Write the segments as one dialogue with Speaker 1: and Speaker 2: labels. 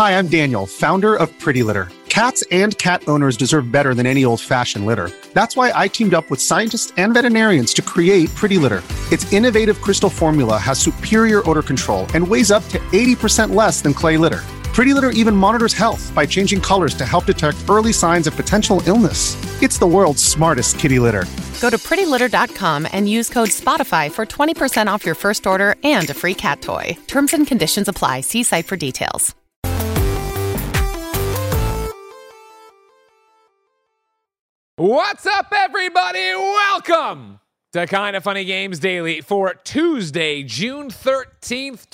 Speaker 1: Hi, I'm Daniel, founder of Pretty Litter. Cats and cat owners deserve better than any old-fashioned litter. That's why I teamed up with scientists and veterinarians to create Pretty Litter. Its innovative crystal formula has superior odor control and weighs up to 80% less than clay litter. Pretty Litter even monitors health by changing colors to help detect early signs of potential illness. It's the world's smartest kitty litter.
Speaker 2: Go to prettylitter.com and use code SPOTIFY for 20% off your first order and a free cat toy. Terms and conditions apply. See site for details.
Speaker 3: What's up, everybody? Welcome to Kinda Funny Games Daily for Tuesday, June 13th,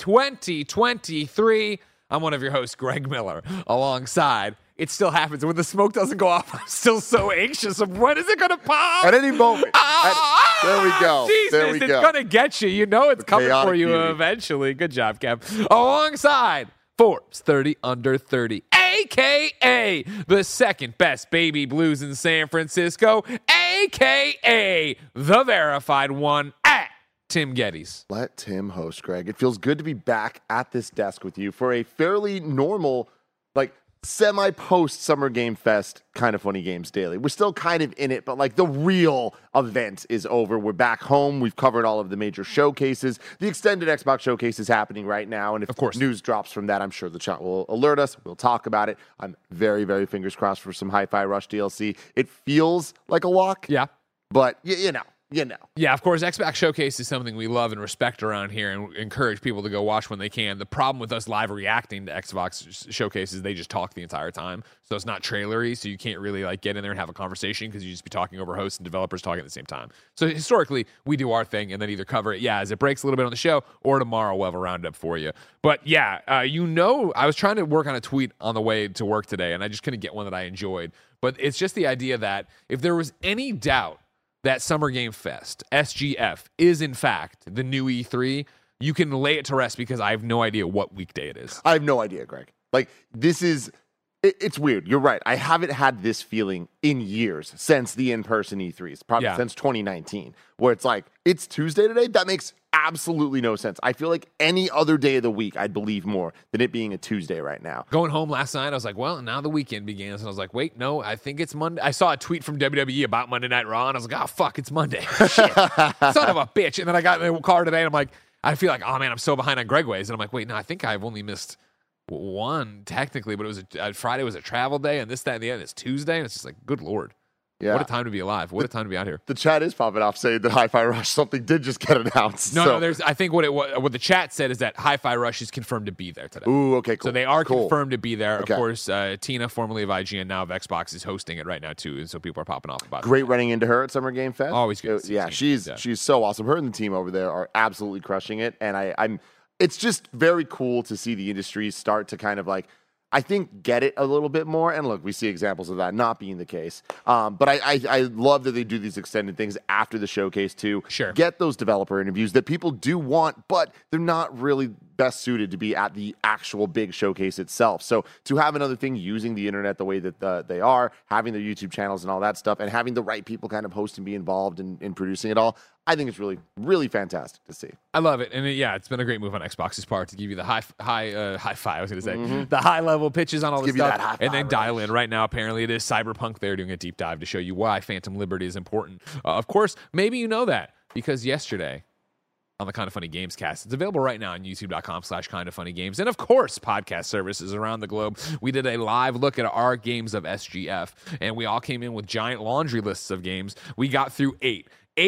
Speaker 3: 2023. I'm one of your hosts, Greg Miller, alongside. It still happens. When the smoke doesn't go off, I'm still so anxious of when is it going to pop?
Speaker 4: At any moment. There we go.
Speaker 3: Jesus,
Speaker 4: there we
Speaker 3: it's
Speaker 4: go.
Speaker 3: going to get you. You know it's coming for you
Speaker 4: beauty.
Speaker 3: eventually. Good job, Kev. Alongside Forbes 30 Under 30, a.k.a. the second best baby blues in San Francisco, a.k.a. the verified one at Tim Geddes.
Speaker 4: Let Tim host, Greg. It feels good to be back at this desk with you for a fairly normal, semi-post Summer Game Fest Kinda Funny Games Daily. We're still kind of in it, but the real event is over. We're back home. We've covered all of the major showcases. The extended Xbox showcase is happening right now, and if
Speaker 3: of course
Speaker 4: news drops from that, I'm sure the chat will alert us. We'll talk about it. I'm very, very fingers crossed for some Hi-Fi Rush DLC. It feels like a lock.
Speaker 3: Yeah.
Speaker 4: But, you know.
Speaker 3: Yeah, of course, Xbox Showcase is something we love and respect around here and encourage people to go watch when they can. The problem with us live reacting to Xbox Showcase is they just talk the entire time. So it's not trailery, so you can't really get in there and have a conversation because you just be talking over hosts and developers talking at the same time. So historically, we do our thing and then either cover it, as it breaks a little bit on the show, or tomorrow we'll have a roundup for you. But I was trying to work on a tweet on the way to work today, and I just couldn't get one that I enjoyed. But it's just the idea that if there was any doubt that Summer Game Fest, SGF, is in fact the new E3, you can lay it to rest because I have no idea what weekday it is.
Speaker 4: I have no idea, Greg. It's weird. You're right. I haven't had this feeling in years since the in-person E3s, probably since 2019, where it's Tuesday today. That makes absolutely no sense. I feel like any other day of the week, I'd believe more than it being a Tuesday right now.
Speaker 3: Going home last night, I was like, well, now the weekend begins. And I was like, wait, no, I think it's Monday. I saw a tweet from WWE about Monday Night Raw, and I was like, oh, fuck, it's Monday. Shit. Son of a bitch. And then I got in the car today, and I'm like, I feel like, oh, man, I'm so behind on Greg Ways. And I'm like, wait, no, I think I've only missed one technically, but it was Friday was a travel day, and this, that, and the other. It's Tuesday, and it's just like, good Lord. Yeah. What a time to be alive. What a time to be out here.
Speaker 4: The chat is popping off saying that Hi-Fi Rush, something did just get announced.
Speaker 3: No, I think what the chat said is that Hi-Fi Rush is confirmed to be there today.
Speaker 4: Ooh, okay, cool.
Speaker 3: So they are confirmed to be there.
Speaker 4: Okay.
Speaker 3: Of course, Tina, formerly of IGN, now of Xbox, is hosting it right now, too. And so people are popping off about it.
Speaker 4: Great running into her at Summer Game Fest.
Speaker 3: Always good.
Speaker 4: She's so awesome. Her and the team over there are absolutely crushing it. And it's just very cool to see the industry start to kind of I think get it a little bit more. And look, we see examples of that not being the case. But I love that they do these extended things after the showcase too.
Speaker 3: Sure.
Speaker 4: Get those developer interviews that people do want, but they're not really best suited to be at the actual big showcase itself. So to have another thing using the internet the way that they are, having their YouTube channels and all that stuff, and having the right people kind of host and be involved in producing it all, I think it's really, really fantastic to see.
Speaker 3: I love it. And it's been a great move on Xbox's part to give you the high five, I was going to say, the high level pitches on all this stuff, and then dial in. Right now, apparently it is Cyberpunk. They're doing a deep dive to show you why Phantom Liberty is important. Of course, maybe you know that because yesterday on the Kinda Funny Games cast, it's available right now on youtube.com/kindafunnygames. And of course, podcast services around the globe. We did a live look at our games of SGF, and we all came in with giant laundry lists of games. We got through 8.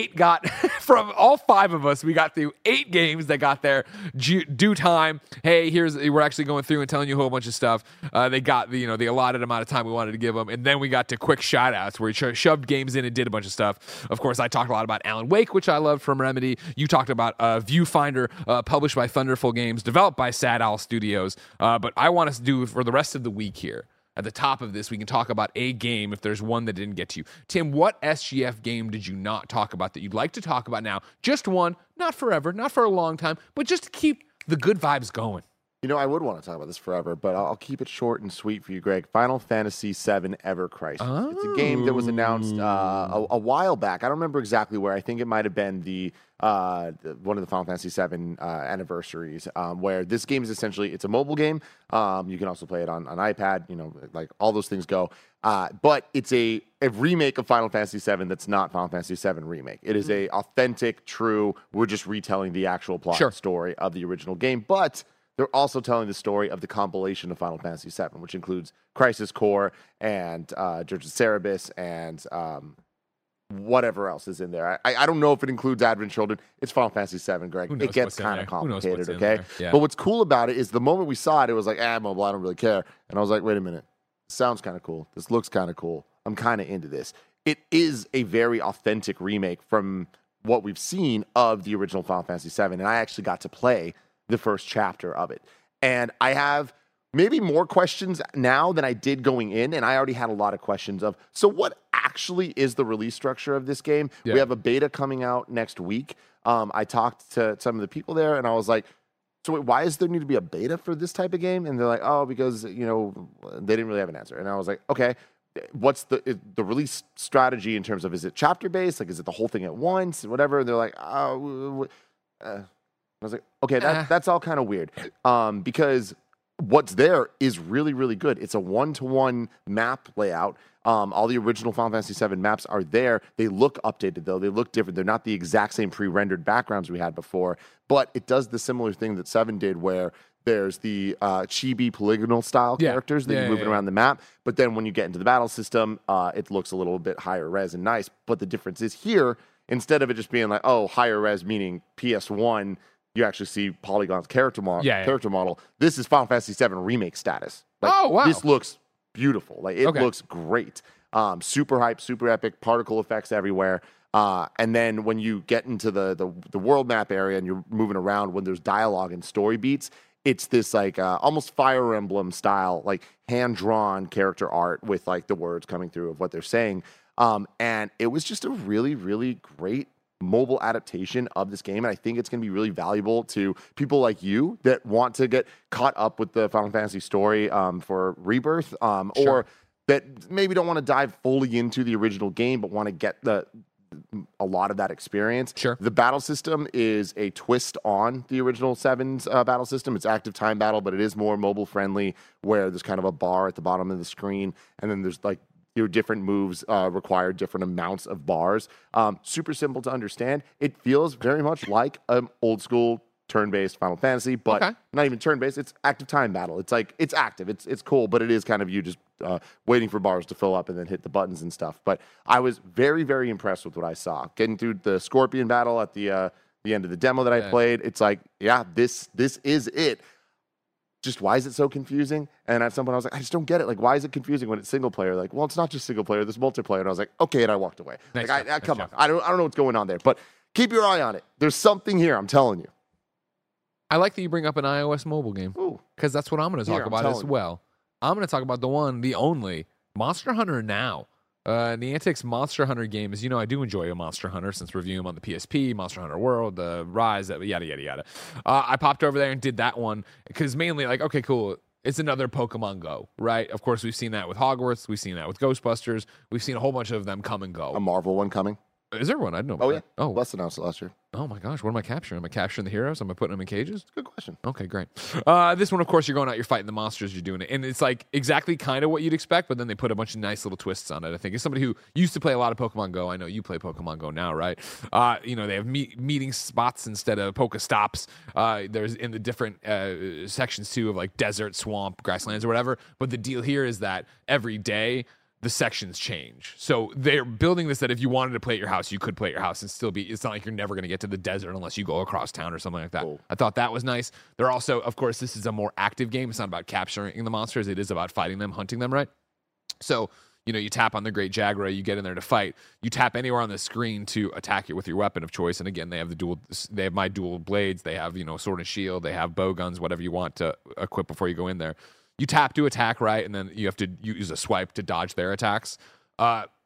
Speaker 3: From all 5 of us, we got through 8 games that got their due time. Hey, we're actually going through and telling you a whole bunch of stuff. They got the allotted amount of time we wanted to give them, and then we got to quick shout outs where we shoved games in and did a bunch of stuff. Of course, I talked a lot about Alan Wake, which I loved from Remedy. You talked about Viewfinder, published by Thunderful Games, developed by Sad Owl Studios. But I want us to do for the rest of the week here. At the top of this, we can talk about a game if there's one that didn't get to you. Tim, what SGF game did you not talk about that you'd like to talk about now? Just one, not forever, not for a long time, but just to keep the good vibes going.
Speaker 4: You know, I would want to talk about this forever, but I'll keep it short and sweet for you, Greg. Final Fantasy VII Ever Crisis. Oh. It's a game that was announced a while back. I don't remember exactly where. I think it might have been the one of the Final Fantasy VII anniversaries, where this game is essentially, it's a mobile game. You can also play it on iPad, you know, like all those things go. But it's a remake of Final Fantasy VII that's not Final Fantasy VII Remake. It is a authentic, true, we're just retelling the actual plot story of the original game, but they're also telling the story of the compilation of Final Fantasy VII, which includes Crisis Core and Dirge of Cerberus and whatever else is in there. I don't know if it includes Advent Children. It's Final Fantasy VII, Greg. It gets kind of complicated, okay? Yeah. But what's cool about it is the moment we saw it, it was like, mobile, I don't really care. And I was like, wait a minute. This sounds kind of cool. This looks kind of cool. I'm kind of into this. It is a very authentic remake from what we've seen of the original Final Fantasy VII, and I actually got to play the first chapter of it. And I have maybe more questions now than I did going in, and I already had a lot of questions of, so what actually is the release structure of this game? Yeah. We have a beta coming out next week. I talked to some of the people there, and I was like, so wait, why does there need to be a beta for this type of game? And they're like, oh, because, you know, they didn't really have an answer. And I was like, okay, what's the release strategy in terms of, is it chapter-based? Like, is it the whole thing at once? Whatever. And they're like, I was like, okay, that's all kind of weird, because what's there is really, really good. It's a one-to-one map layout. All the original Final Fantasy VII maps are there. They look updated, though. They look different. They're not the exact same pre-rendered backgrounds we had before, but it does the similar thing that 7 did, where there's the chibi polygonal style characters that you're moving around the map. But then when you get into the battle system, it looks a little bit higher res and nice. But the difference is here, instead of it just being like, oh, higher res meaning PS1, you actually see Polygon's character model. This is Final Fantasy VII Remake status. Like,
Speaker 3: oh, wow.
Speaker 4: This looks beautiful. Like, it looks great. Super hype, super epic, particle effects everywhere. And then when you get into the world map area and you're moving around, when there's dialogue and story beats, it's this like almost Fire Emblem style, like hand-drawn character art with like the words coming through of what they're saying. And it was just a really, really great mobile adaptation of this game, and I think it's going to be really valuable to people like you that want to get caught up with the Final Fantasy story for Rebirth, or that maybe don't want to dive fully into the original game but want to get a lot of that experience.
Speaker 3: Sure.
Speaker 4: The battle system is a twist on the original 7's battle system. It's active time battle, but it is more mobile friendly, where there's kind of a bar at the bottom of the screen, and then there's like your different moves require different amounts of bars. Super simple to understand. It feels very much like an old school turn-based Final Fantasy, but not even turn-based. It's active time battle. It's like, it's active. It's cool, but it is kind of you just waiting for bars to fill up and then hit the buttons and stuff. But I was very, very impressed with what I saw. Getting through the Scorpion battle at the end of the demo that I played, it's like, this is it. Just why is it so confusing? And at some point I was like, I just don't get it. Like, why is it confusing when it's single player? Like, well, it's not just single player, there's multiplayer. And I was like, okay, and I walked away. Come on. I don't know what's going on there. But keep your eye on it. There's something here, I'm telling you.
Speaker 3: I like that you bring up an iOS mobile game, because that's what I'm going to talk about as well. I'm going to talk about the one, the only, Monster Hunter Now. Niantic's Monster Hunter game, as you know, I do enjoy a Monster Hunter since reviewing them on the PSP, Monster Hunter World, Rise, yada, yada, yada. I popped over there and did that one because mainly like, okay, cool. It's another Pokemon Go, right? Of course, we've seen that with Hogwarts. We've seen that with Ghostbusters. We've seen a whole bunch of them come and go.
Speaker 4: A Marvel one coming?
Speaker 3: Is there one? I didn't know about that.
Speaker 4: Oh, Wes announced it last year.
Speaker 3: Oh, my gosh. What am I capturing? Am I capturing the heroes? Am I putting them in cages?
Speaker 4: Good question.
Speaker 3: Okay, great. This one, of course, you're going out, you're fighting the monsters, you're doing it. And it's like exactly kind of what you'd expect, but then they put a bunch of nice little twists on it. I think as somebody who used to play a lot of Pokemon Go, I know you play Pokemon Go now, right? They have meeting spots instead of Pokestops. There's in the different sections, too, of like desert, swamp, grasslands, or whatever. But the deal here is that every day, the sections change. So they're building this that if you wanted to play at your house, you could play at your house and still be, it's not like you're never going to get to the desert unless you go across town or something like that. Cool. I thought that was nice. They're also, of course, this is a more active game. It's not about capturing the monsters. It is about fighting them, hunting them, right? So, you tap on the Great Jagras, you get in there to fight. You tap anywhere on the screen to attack it with your weapon of choice. And again, they have my dual blades. They have, sword and shield. They have bow guns, whatever you want to equip before you go in there. You tap to attack, right? And then you have to use a swipe to dodge their attacks.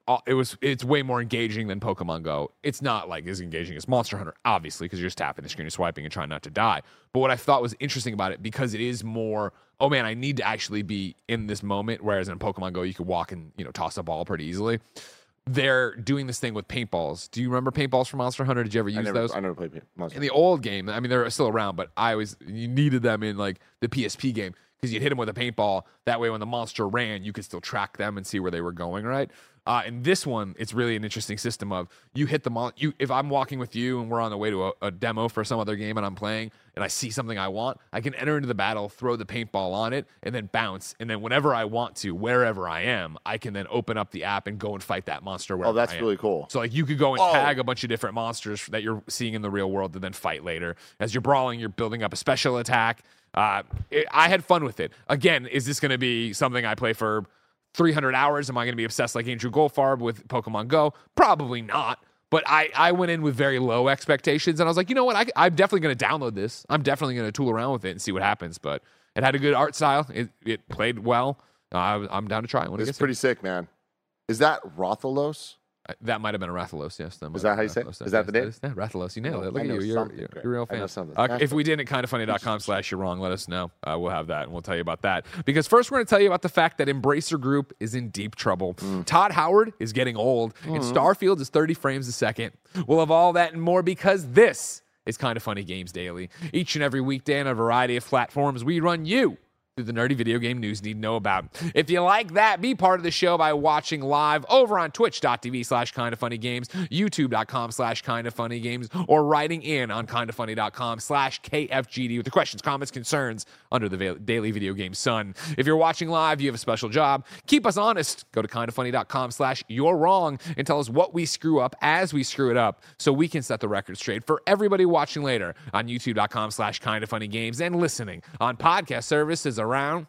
Speaker 3: it's way more engaging than Pokemon Go. It's not like as engaging as Monster Hunter, obviously, because you're just tapping the screen and swiping and trying not to die. But what I thought was interesting about it, because it is more, oh man, I need to actually be in this moment, whereas in Pokemon Go, you could walk and, toss a ball pretty easily. They're doing this thing with paintballs. Do you remember paintballs from Monster Hunter? Did you ever use those?
Speaker 4: I never played Monster Hunter.
Speaker 3: In the old game, I mean, they're still around, but you needed them in like the PSP game, because you'd hit them with a paintball. That way, when the monster ran, you could still track them and see where they were going, right? In this one, it's really an interesting system of you hit the if I'm walking with you and we're on the way to a demo for some other game and I'm playing and I see something I want, I can enter into the battle, throw the paintball on it, and then bounce. And then whenever I want to, wherever I am, I can then open up the app and go and fight that monster wherever I am.
Speaker 4: Oh, that's really cool.
Speaker 3: So like you could go and tag a bunch of different monsters that you're seeing in the real world to then fight later. As you're brawling, you're building up a special attack. I had fun with it. Again, is this going to be something I play for 300 hours? Am I going to be obsessed like Andrew Goldfarb with Pokemon Go? Probably not. But I went in with very low expectations, and I was like, you know what? I'm definitely going to download this. I'm definitely going to tool around with it and see what happens. But it had a good art style. It played well. I'm down to try it.
Speaker 4: It's pretty sick, man. Is that Rathalos?
Speaker 3: That might have been a Rathalos, yes.
Speaker 4: Is that how you say it? Is that the name?
Speaker 3: Yeah, Rathalos. You nailed it. Look at you. You're a real fan. If we didn't, kindoffunny.com/you're wrong, let us know. We'll have that, and we'll tell you about that. Because first, we're going to tell you about the fact that Embracer Group is in deep trouble. Todd Howard is getting old, and Starfield is 30 frames a second. We'll have all that and more, because this is Kinda Funny Games Daily. Each and every weekday on a variety of platforms, we run you through the nerdy video game news you need to know about. If you like that, be part of the show by watching live over on twitch.tv/kindafunnygames, youtube.com/kindafunnygames, or writing in on kindafunny.com/KFGD with the questions, comments, concerns under the Daily Video Game Sun. If you're watching live, you have a special job. Keep us honest. Go to kindafunny.com/you're wrong and tell us what we screw up as we screw it up, so we can set the record straight for everybody watching later on youtube.com/kindafunnygames and listening on podcast services around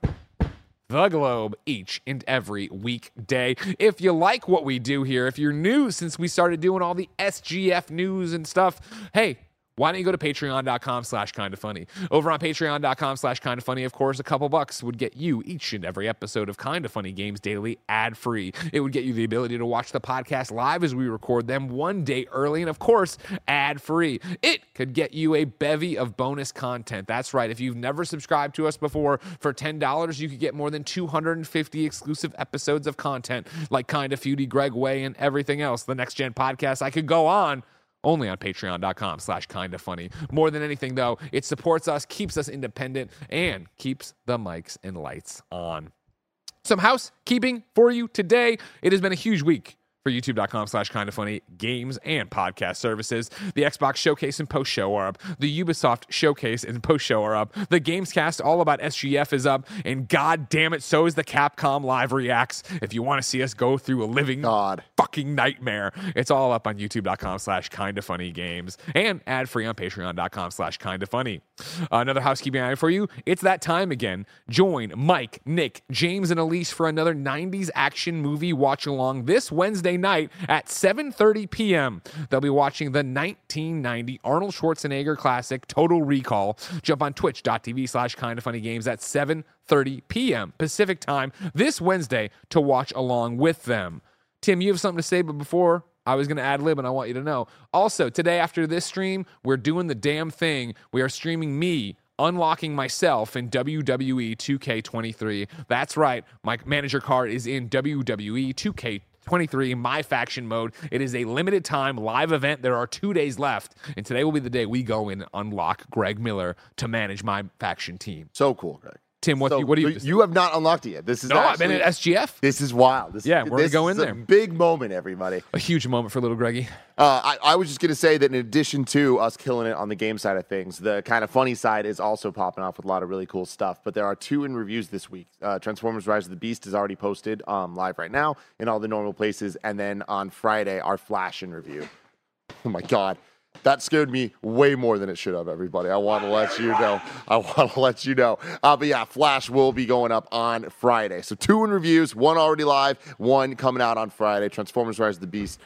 Speaker 3: the globe each and every weekday. If you like what we do here, if you're new since we started doing all the SGF news and stuff, hey, why don't you go to patreon.com/kindafunny? Over on patreon.com/kindafunny, of course, a couple bucks would get you each and every episode of Kinda Funny Games Daily ad-free. It would get you the ability to watch the podcast live as we record them one day early, and of course, ad-free. It could get you a bevy of bonus content. That's right. If you've never subscribed to us before, for $10, you could get more than 250 exclusive episodes of content, like Kinda Feudy, Greg Way, and everything else. The Next Gen Podcast, I could go on. Only on patreon.com/kindafunny. More than anything, though, it supports us, keeps us independent, and keeps the mics and lights on. Some housekeeping for you today. It has been a huge week for youtube.com/kindafunny games and podcast services. The Xbox Showcase and Post Show are up. The Ubisoft Showcase and Post Show are up. The Gamescast all about SGF is up. And god damn it, so is the Capcom Live Reacts. If you want to see us go through a living fucking nightmare, it's all up on youtube.com/kindafunnygames and ad-free on patreon.com/kindafunny. Another housekeeping item for you. It's that time again. Join Mike, Nick, James, and Elise for another 90s action movie watch-along this Wednesday night at 7:30 p.m. They'll be watching the 1990 Arnold Schwarzenegger classic Total Recall. Jump on twitch.tv/kindafunnygames at 7:30 p.m. Pacific time this Wednesday to watch along with them. Tim, you have something to say, but before I was going to ad lib, and I want you to know. Also, today after this stream, we're doing the damn thing. We are streaming me unlocking myself in WWE 2K23. That's right. My manager card is in WWE 2K23, my faction mode. It is a limited time live event. There are 2 days left, and today will be the day we go in and unlock Greg Miller to manage my faction team.
Speaker 4: So cool, Greg.
Speaker 3: Tim, what do you?
Speaker 4: You have not unlocked it yet. This is
Speaker 3: I've been at SGF.
Speaker 4: This is wild.
Speaker 3: We're gonna go in there.
Speaker 4: A big moment, everybody.
Speaker 3: A huge moment for little Greggy.
Speaker 4: I was just gonna say that in addition to us killing it on the game side of things, the kind of funny side is also popping off with a lot of really cool stuff. But there are 2 in reviews this week. Transformers: Rise of the Beast is already posted live right now in all the normal places, and then on Friday our Flash in review. Oh my god. That scared me way more than it should have, everybody. I want to let you know. But yeah, Flash will be going up on Friday. So 2 in reviews, 1 already live, 1 coming out on Friday. Transformers: Rise of the Beast,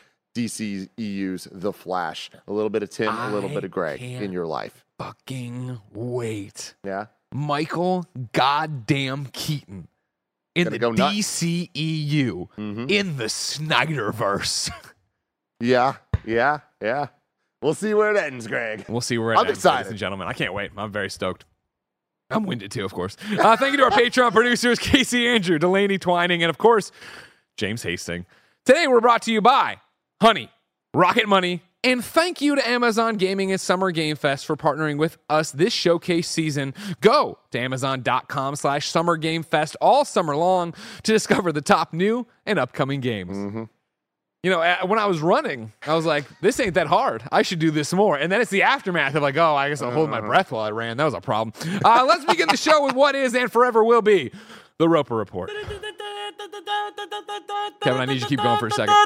Speaker 4: DCEU's The Flash. A little bit of Tim, a little bit of Greg in your life.
Speaker 3: Fucking wait.
Speaker 4: Yeah?
Speaker 3: Michael goddamn Keaton in the DCEU, in the Snyderverse.
Speaker 4: Yeah. We'll see where it ends, Greg.
Speaker 3: We'll see where it ends,
Speaker 4: excited.
Speaker 3: ladies and gentlemen. I can't wait. I'm very stoked. I'm winded too, of course. Thank you to our Patreon producers, Casey Andrew, Delaney Twining, and of course, James Hastings. Today, we're brought to you by Honey, Rocket Money, and thank you to Amazon Gaming and Summer Game Fest for partnering with us this showcase season. Go to Amazon.com/Summer Game Fest all summer long to discover the top new and upcoming games. You know, when I was running, I was like, this ain't that hard. I should do this more. And then it's the aftermath of like, oh, I guess I'll hold my breath while I ran. That was a problem. Let's begin the show with what is and forever will be the Roper Report. Kevin, I need you to keep going for a second.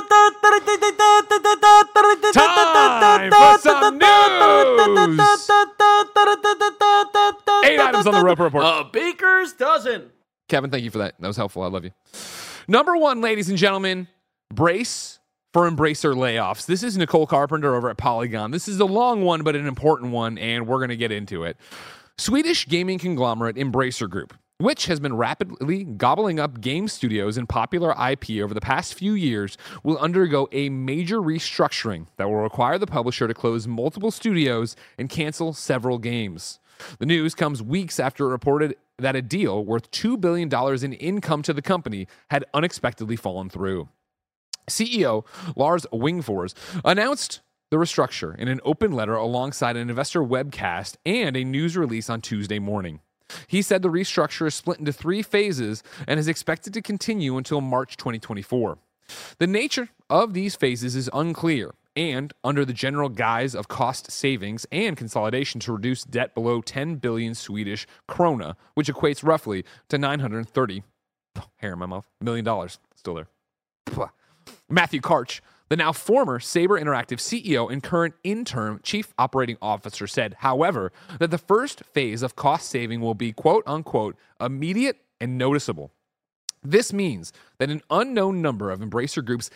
Speaker 3: Time for some news. 8 items on the Roper Report.
Speaker 5: A baker's dozen.
Speaker 3: Kevin, thank you for that. That was helpful. I love you. Number 1, ladies and gentlemen, brace for Embracer layoffs. This is Nicole Carpenter over at Polygon. This is a long one, but an important one, and we're going to get into it. Swedish gaming conglomerate Embracer Group, which has been rapidly gobbling up game studios and popular IP over the past few years, will undergo a major restructuring that will require the publisher to close multiple studios and cancel several games. The news comes weeks after it reported that a deal worth $2 billion in income to the company had unexpectedly fallen through. CEO Lars Wingfors announced the restructure in an open letter alongside an investor webcast and a news release on Tuesday morning. He said the restructure is split into 3 phases and is expected to continue until March 2024. The nature of these phases is unclear, and under the general guise of cost savings and consolidation to reduce debt below 10 billion Swedish krona, which equates roughly to $930 million. Still there. Matthew Karch, the now former Saber Interactive CEO and current interim chief operating officer, said, however, that the first phase of cost saving will be quote-unquote immediate and noticeable. This means that an unknown number of Embracer Group's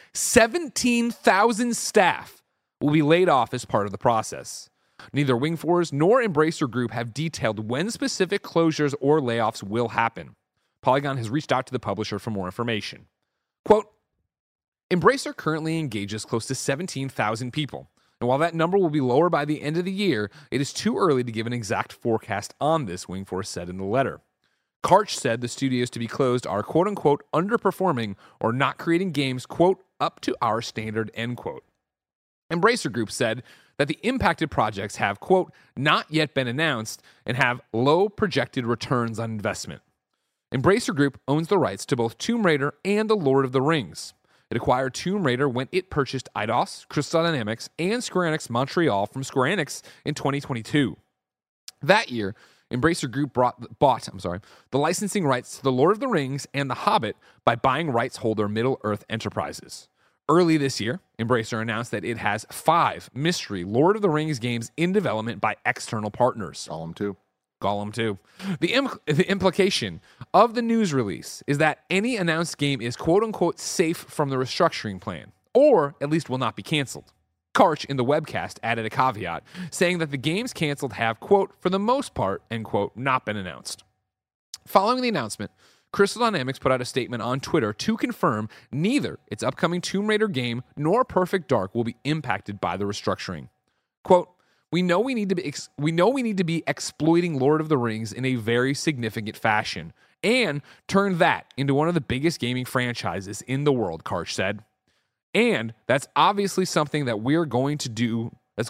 Speaker 3: 17,000 staff will be laid off as part of the process. Neither Wingfors nor Embracer Group have detailed when specific closures or layoffs will happen. Polygon has reached out to the publisher for more information. Quote, Embracer currently engages close to 17,000 people, and while that number will be lower by the end of the year, it is too early to give an exact forecast on this, Wingfors said in the letter. Karch said the studios to be closed are quote-unquote underperforming or not creating games, quote, up to our standard, end quote. Embracer Group said that the impacted projects have, quote, not yet been announced and have low projected returns on investment. Embracer Group owns the rights to both Tomb Raider and The Lord of the Rings. It acquired Tomb Raider when it purchased Eidos, Crystal Dynamics, and Square Enix Montreal from Square Enix in 2022. That year, Embracer Group bought the licensing rights to The Lord of the Rings and The Hobbit by buying rights holder Middle-earth Enterprises. Early this year, Embracer announced that it has 5 mystery Lord of the Rings games in development by external partners. Gollum 2. The implication of the news release is that any announced game is quote-unquote safe from the restructuring plan, or at least will not be canceled. Karch in the webcast added a caveat, saying that the games canceled have, quote, for the most part, end quote, not been announced. Following the announcement, Crystal Dynamics put out a statement on Twitter to confirm neither its upcoming Tomb Raider game nor Perfect Dark will be impacted by the restructuring. Quote, We know we need to be exploiting Lord of the Rings in a very significant fashion and turn that into one of the biggest gaming franchises in the world, Karch said. And that's obviously something that we're going to do. That's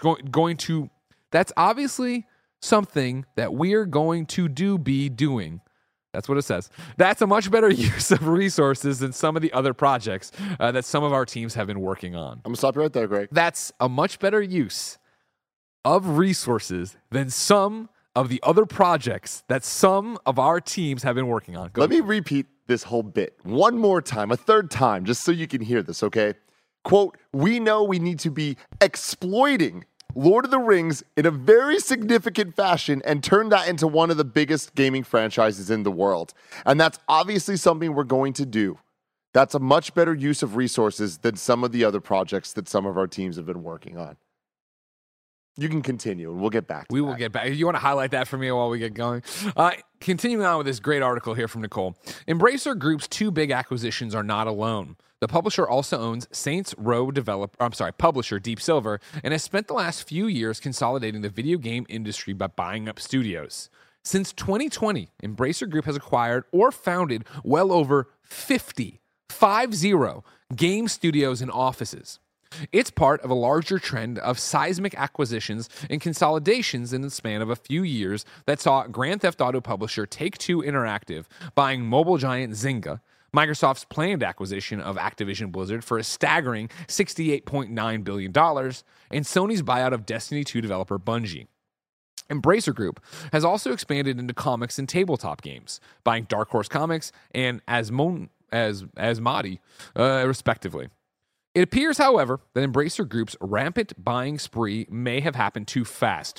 Speaker 3: obviously something that we're going to be doing. That's what it says. That's a much better use of resources than some of the other projects that some of our teams have been working on.
Speaker 4: I'm going to stop you right there, Greg.
Speaker 3: That's a much better use of resources than some of the other projects that some of our teams have been working on.
Speaker 4: Let me repeat this whole bit one more time, a third time, just so you can hear this, okay? Quote, we know we need to be exploiting Lord of the Rings in a very significant fashion and turn that into one of the biggest gaming franchises in the world. And that's obviously something we're going to do. That's a much better use of resources than some of the other projects that some of our teams have been working on. You can continue, and we'll get back to
Speaker 3: We will get back. You want to highlight that for me while we get going? Continuing on with this great article here from Nicole. Embracer Group's two big acquisitions are not alone. The publisher also owns Saints Row publisher Deep Silver, and has spent the last few years consolidating the video game industry by buying up studios. Since 2020, Embracer Group has acquired or founded well over 50 game studios and offices. It's part of a larger trend of seismic acquisitions and consolidations in the span of a few years that saw Grand Theft Auto publisher Take-Two Interactive buying mobile giant Zynga, Microsoft's planned acquisition of Activision Blizzard for a staggering $68.9 billion, and Sony's buyout of Destiny 2 developer Bungie. Embracer Group has also expanded into comics and tabletop games, buying Dark Horse Comics and Asmodee, respectively. It appears, however, that Embracer Group's rampant buying spree may have happened too fast.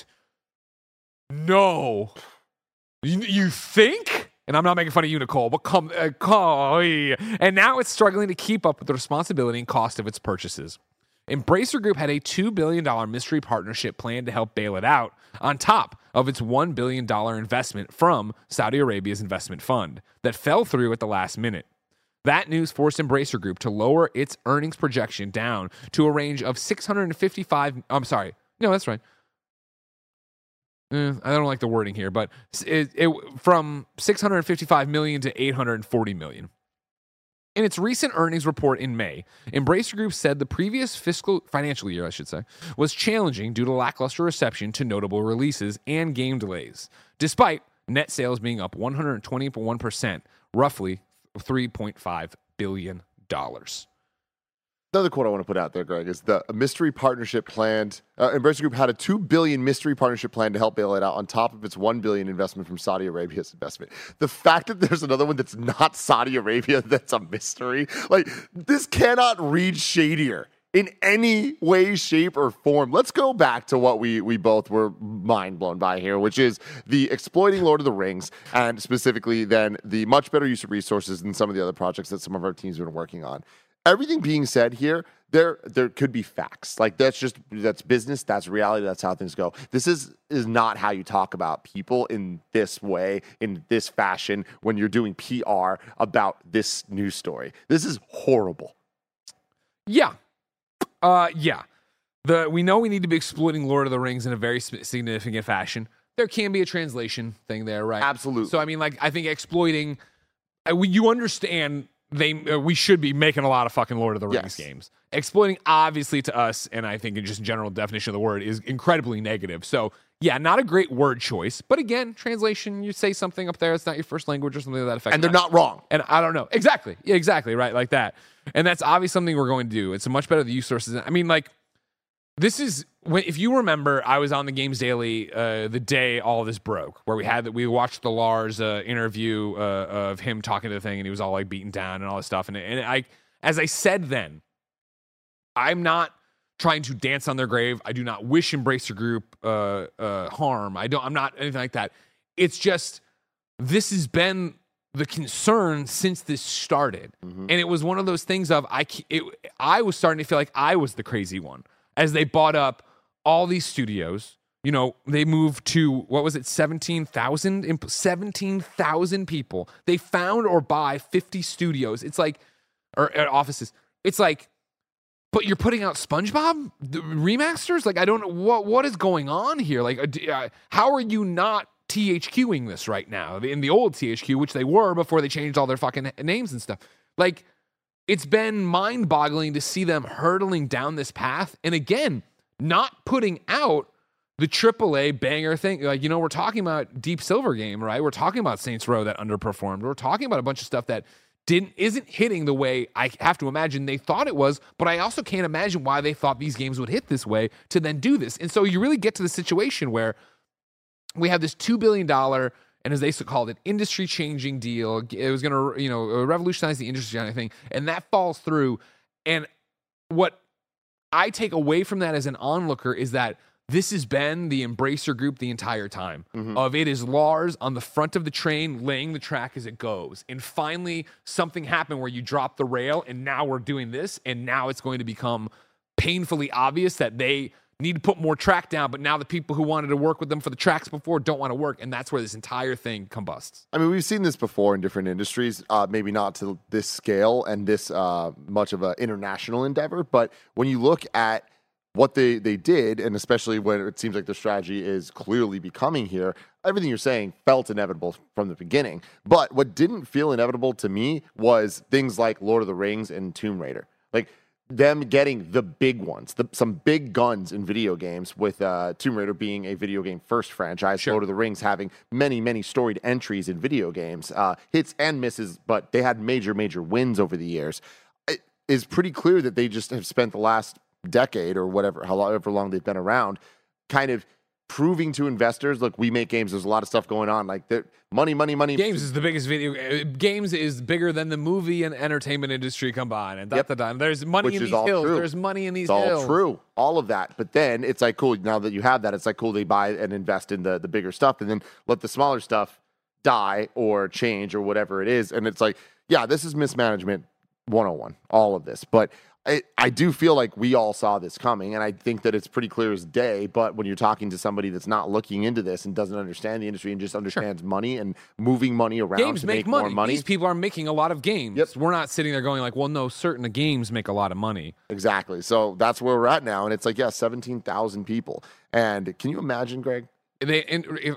Speaker 3: No. You think? And I'm not making fun of you, Nicole, but and now it's struggling to keep up with the responsibility and cost of its purchases. Embracer Group had a $2 billion mystery partnership plan to help bail it out, on top of its $1 billion investment from Saudi Arabia's investment fund that fell through at the last minute. That news forced Embracer Group to lower its earnings projection down to a range of $655. I'm sorry. No, that's right. I don't like the wording here, but from $655 million to $840 million. In its recent earnings report in May, Embracer Group said the previous financial year, was challenging due to lackluster reception to notable releases and game delays, despite net sales being up 121%, roughly $3.5 billion.
Speaker 4: Another quote I want to put out there, Greg, is the mystery partnership planned. Embracer Group had a $2 billion mystery partnership plan to help bail it out on top of its $1 billion investment from Saudi Arabia's investment. The fact that there's another one that's not Saudi Arabia that's a mystery, like, this cannot read shadier in any way, shape, or form. Let's go back to what we both were mind blown by here, which is the exploiting Lord of the Rings, and specifically then the much better use of resources than some of the other projects that some of our teams have been working on. Everything being said here, there could be facts. Like, that's business, that's reality, that's how things go. This is not how you talk about people in this way, in this fashion, when you're doing PR about this news story. This is horrible.
Speaker 3: Yeah. We know we need to be exploiting Lord of the Rings in a very significant fashion. There can be a translation thing there, right?
Speaker 4: Absolutely.
Speaker 3: So, I mean, like, I think exploiting, you understand we should be making a lot of fucking Lord of the Rings games. Exploiting, obviously, to us, and I think in just general definition of the word, is incredibly negative. So, yeah, not a great word choice. But again, translation, you say something up there, it's not your first language or something to that effect.
Speaker 4: And they're not wrong.
Speaker 3: And I don't know. Exactly. Yeah, exactly, right? Like that. And that's obviously something we're going to do. It's a much better the use sources. I mean, like, this is, if you remember, I was on the Games Daily the day all this broke, where we watched the Lars interview of him talking to the thing, and he was all like beaten down and all this stuff. And I, as I said then, I'm not trying to dance on their grave. I do not wish Embracer Group harm. I'm not anything like that. It's just, this has been the concern since this started. Mm-hmm. And it was one of those things of, I was starting to feel like I was the crazy one. As they bought up all these studios, you know, they moved to, 17,000 people. They found or buy 50 studios. It's like, or offices. It's like, but you're putting out SpongeBob remasters? Like, I don't know what is going on here. Like, how are you not THQing this right now? In the old THQ, which they were before they changed all their fucking names and stuff. Like, it's been mind-boggling to see them hurtling down this path. And again, not putting out the AAA banger thing. Like, you know, we're talking about Deep Silver game, right? We're talking about Saints Row that underperformed. We're talking about a bunch of stuff that isn't hitting the way I have to imagine they thought it was, but I also can't imagine why they thought these games would hit this way to then do this. And so you really get to the situation where we have this $2 billion, and as they called it, industry-changing deal. It was going to, you know, revolutionize the industry and everything, and that falls through. And what I take away from that as an onlooker is that this has been the Embracer Group the entire time. Mm-hmm. Of it is Lars on the front of the train laying the track as it goes. And finally, something happened where you drop the rail, and now we're doing this, and now it's going to become painfully obvious that they need to put more track down, but now the people who wanted to work with them for the tracks before don't want to work, and that's where this entire thing combusts.
Speaker 4: I mean, we've seen this before in different industries, maybe not to this scale and this much of an international endeavor, but when you look at what they did, and especially when it seems like the strategy is clearly becoming here, everything you're saying felt inevitable from the beginning. But what didn't feel inevitable to me was things like Lord of the Rings and Tomb Raider. Like them getting the big ones, some big guns in video games, with Tomb Raider being a video game first franchise, sure. Lord of the Rings having many, many storied entries in video games, hits and misses, but they had major, major wins over the years. It is pretty clear that they just have spent the last decade or whatever, however long they've been around, kind of proving to investors, look, we make games. There's a lot of stuff going on. Like money.
Speaker 3: Games is the biggest video. Games is bigger than the movie and entertainment industry combined. And there's money in these hills.
Speaker 4: True.
Speaker 3: There's money in these
Speaker 4: hills.
Speaker 3: It's
Speaker 4: all true. All of that. But then it's like, cool, now that you have that, it's like, cool, they buy and invest in the bigger stuff and then let the smaller stuff die or change or whatever it is. And it's like, yeah, this is mismanagement 101, all of this. But I do feel like we all saw this coming, and I think that it's pretty clear as day, but when you're talking to somebody that's not looking into this and doesn't understand the industry and just understands money and moving money around
Speaker 3: games
Speaker 4: to
Speaker 3: make
Speaker 4: more money.
Speaker 3: These people are making a lot of games.
Speaker 4: Yep.
Speaker 3: We're not sitting there going like, well, no, certain games make a lot of money.
Speaker 4: Exactly. So that's where we're at now, and it's like, 17,000 people. And can you imagine, Greg?
Speaker 3: Can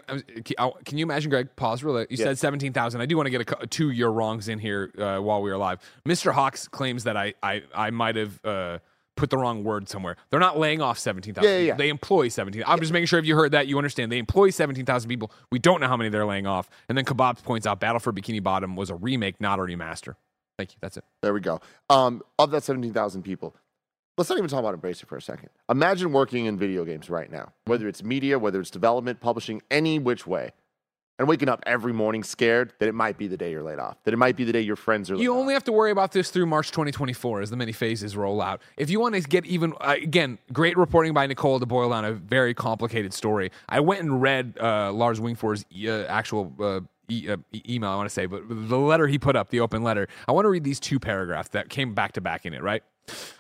Speaker 3: you imagine, Greg? Pause real quick. You said 17,000. I do want to get two year wrongs in here while we are live. Mr. Hawks claims that I might have put the wrong word somewhere. They're not laying off 17,000.
Speaker 4: Yeah.
Speaker 3: They employ 17,000. I'm just making sure if you heard that, you understand. They employ 17,000 people. We don't know how many they're laying off. And then Kebab points out Battle for Bikini Bottom was a remake, not a remaster. Thank you. That's it.
Speaker 4: There we go. Of that 17,000 people, let's not even talk about Embracer for a second. Imagine working in video games right now, whether it's media, whether it's development, publishing, any which way, and waking up every morning scared that it might be the day you're laid off, that it might be the day your friends are laid off.
Speaker 3: You only have to worry about this through March 2024 as the many phases roll out. If you want to get even, again, great reporting by Nicole to boil down a very complicated story. I went and read Lars Wingford's actual email, I want to say, but the letter he put up, the open letter. I want to read these two paragraphs that came back to back in it, right?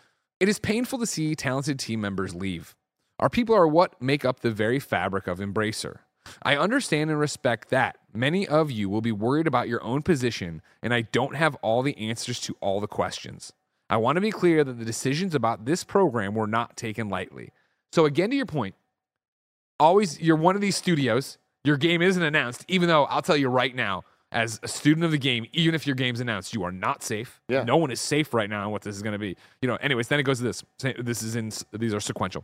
Speaker 3: It is painful to see talented team members leave. Our people are what make up the very fabric of Embracer. I understand and respect that many of you will be worried about your own position, and I don't have all the answers to all the questions. I want to be clear that the decisions about this program were not taken lightly. So again, to your point, always you're one of these studios, your game isn't announced, even though I'll tell you right now, as a student of the game, even if your game's announced, you are not safe.
Speaker 4: Yeah.
Speaker 3: No one is safe right now on what this is going to be. Anyways, then it goes to this. These are sequential.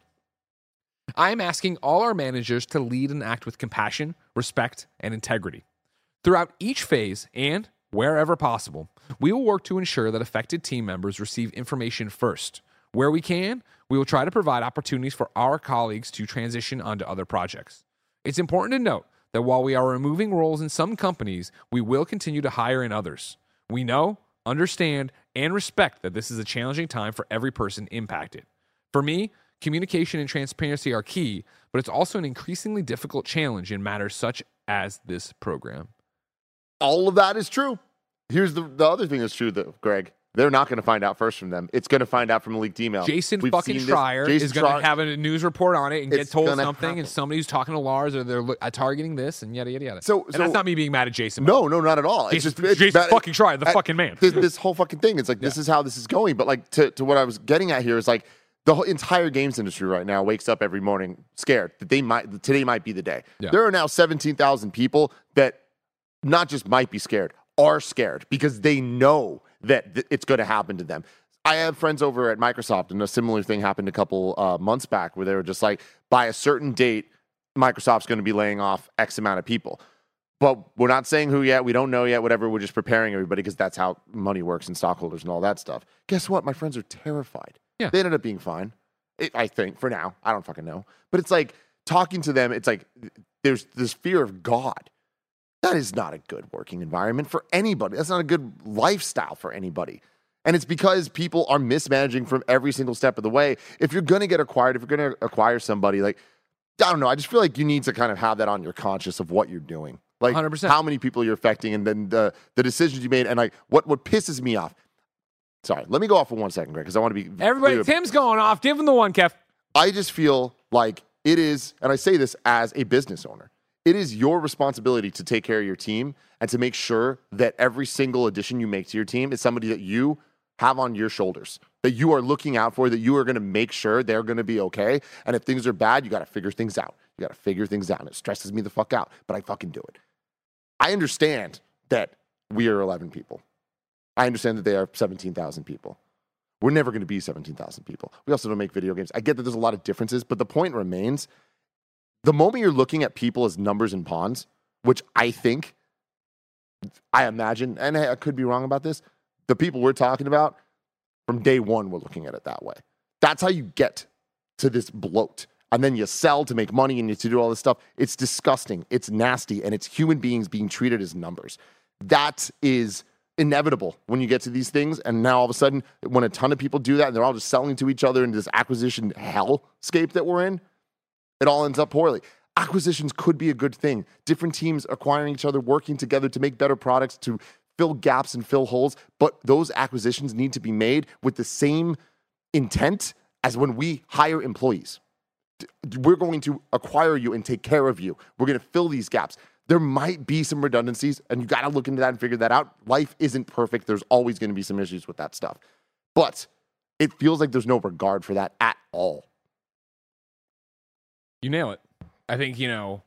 Speaker 3: I am asking all our managers to lead and act with compassion, respect, and integrity. Throughout each phase and wherever possible, we will work to ensure that affected team members receive information first. Where we can, we will try to provide opportunities for our colleagues to transition onto other projects. It's important to note that while we are removing roles in some companies, we will continue to hire in others. We know, understand, and respect that this is a challenging time for every person impacted. For me, communication and transparency are key, but it's also an increasingly difficult challenge in matters such as this program.
Speaker 4: All of that is true. Here's the other thing that's true, though, Greg. They're not going to find out first from them. It's going to find out from a leaked email.
Speaker 3: Jason fucking Schreier is going to have a news report on it and get told something, and somebody who's talking to Lars or they're targeting this and yada, yada, yada. So that's not me being mad at Jason.
Speaker 4: No, not at all.
Speaker 3: Jason fucking Schreier, the fucking man.
Speaker 4: This whole fucking thing, it's like, this is how this is going. But like to what I was getting at here is like, the whole entire games industry right now wakes up every morning scared that today might be the day. Yeah. There are now 17,000 people that not just might be scared, are scared because they know that it's going to happen to them. I have friends over at Microsoft, and a similar thing happened a couple months back where they were just like, by a certain date, Microsoft's going to be laying off X amount of people. But we're not saying who yet. We don't know yet, whatever. We're just preparing everybody because that's how money works and stockholders and all that stuff. Guess what? My friends are terrified.
Speaker 3: Yeah.
Speaker 4: They ended up being fine, I think, for now. I don't fucking know. But it's like, talking to them, it's like, there's this fear of God. That is not a good working environment for anybody. That's not a good lifestyle for anybody. And it's because people are mismanaging from every single step of the way. If you're going to get acquired, if you're going to acquire somebody, like, I don't know, I just feel like you need to kind of have that on your conscience of what you're doing. Like
Speaker 3: 100%.
Speaker 4: How many people you're affecting and then the decisions you made. And like what pisses me off. Sorry, let me go off for 1 second, Greg, because I want to be
Speaker 3: everybody.
Speaker 4: clear.
Speaker 3: Tim's going off. Give him the one, Kev.
Speaker 4: I just feel like it is, and I say this as a business owner, it is your responsibility to take care of your team and to make sure that every single addition you make to your team is somebody that you have on your shoulders, that you are looking out for, that you are going to make sure they're going to be okay. And if things are bad, you got to figure things out. You got to figure things out. And it stresses me the fuck out, but I fucking do it. I understand that we are 11 people. I understand that they are 17,000 people. We're never going to be 17,000 people. We also don't make video games. I get that there's a lot of differences, but the point remains, the moment you're looking at people as numbers and pawns, which I think, I imagine, and I could be wrong about this, the people we're talking about, from day one, we're looking at it that way. That's how you get to this bloat. And then you sell to make money and you to do all this stuff. It's disgusting. It's nasty. And it's human beings being treated as numbers. That is inevitable when you get to these things. And now all of a sudden, when a ton of people do that and they're all just selling to each other in this acquisition hellscape that we're in, it all ends up poorly. Acquisitions could be a good thing. Different teams acquiring each other, working together to make better products, to fill gaps and fill holes. But those acquisitions need to be made with the same intent as when we hire employees. We're going to acquire you and take care of you. We're going to fill these gaps. There might be some redundancies, and you got to look into that and figure that out. Life isn't perfect. There's always going to be some issues with that stuff. But it feels like there's no regard for that at all.
Speaker 3: You nail it. I think,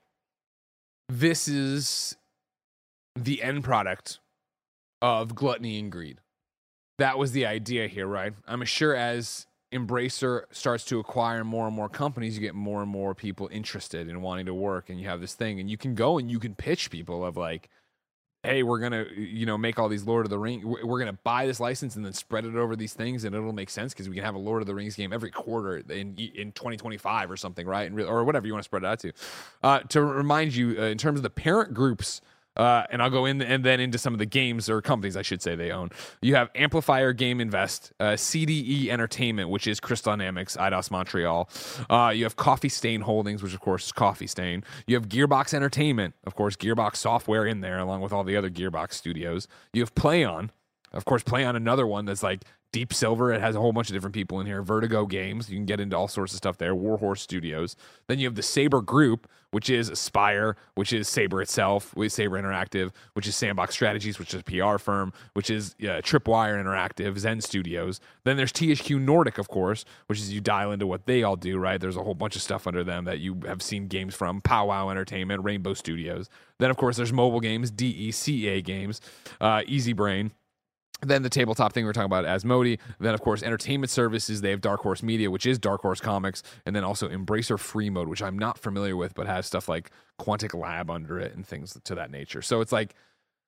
Speaker 3: this is the end product of gluttony and greed. That was the idea here, right? I'm sure as Embracer starts to acquire more and more companies, you get more and more people interested in wanting to work, and you have this thing, and you can go and you can pitch people of like, hey, we're going to, make all these Lord of the Rings. We're going to buy this license and then spread it over these things, and it'll make sense because we can have a Lord of the Rings game every quarter in 2025 or something, right? Or whatever you want to spread it out to. To remind you, in terms of the parent groups, and I'll go in and then into some of the games or companies I should say they own. You have Amplifier Game Invest, CDE Entertainment, which is Crystal Dynamics, Eidos Montreal. You have Coffee Stain Holdings, which of course is Coffee Stain. You have Gearbox Entertainment, of course, Gearbox Software in there, along with all the other Gearbox studios. You have PlayOn, of course, PlayOn, another one that's like Deep Silver. It has a whole bunch of different people in here. Vertigo Games. You can get into all sorts of stuff there. Warhorse Studios. Then you have the Saber Group, which is Aspire, which is Saber itself, with Saber Interactive, which is Sandbox Strategies, which is a PR firm, which is Tripwire Interactive, Zen Studios. Then there's THQ Nordic, of course, which is you dial into what they all do, right? There's a whole bunch of stuff under them that you have seen games from. Powwow Entertainment, Rainbow Studios. Then, of course, there's mobile games, DECA Games, Easy Brain. Then the tabletop thing we were talking about, Asmodee. Then, of course, entertainment services. They have Dark Horse Media, which is Dark Horse Comics. And then also Embracer Free Mode, which I'm not familiar with, but has stuff like Quantic Lab under it and things to that nature. So it's like,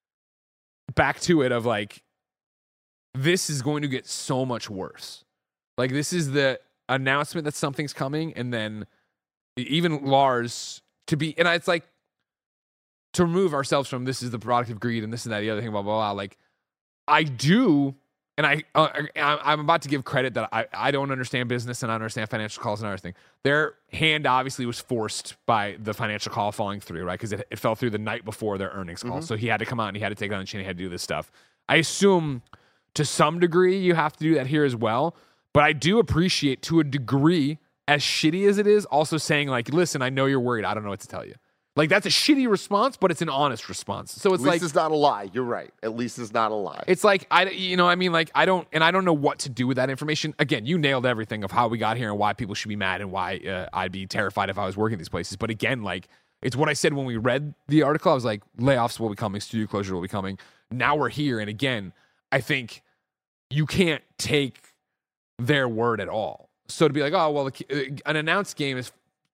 Speaker 3: back to it of like, this is going to get so much worse. Like, this is the announcement that something's coming, and then even Lars to be, and it's like, to remove ourselves from this is the product of greed and this and that, the other thing, blah, blah, blah. Like, I do, and I'm about to give credit that I don't understand business and I don't understand financial calls and everything. Their hand obviously was forced by the financial call falling through, right? Because it fell through the night before their earnings call. Mm-hmm. So he had to come out and he had to take it on the chin. He had to do this stuff. I assume to some degree you have to do that here as well. But I do appreciate, to a degree, as shitty as it is, also saying like, listen, I know you're worried. I don't know what to tell you. Like, that's a shitty response, but it's an honest response. So it's like,
Speaker 4: at least it's not a lie. You're right. At least it's not a lie.
Speaker 3: It's like, I don't know what to do with that information. Again, you nailed everything of how we got here and why people should be mad and why I'd be terrified if I was working these places. But again, like, it's what I said when we read the article. I was like, layoffs will be coming, studio closure will be coming. Now we're here. And again, I think you can't take their word at all. So to be like, oh, well, an announced game is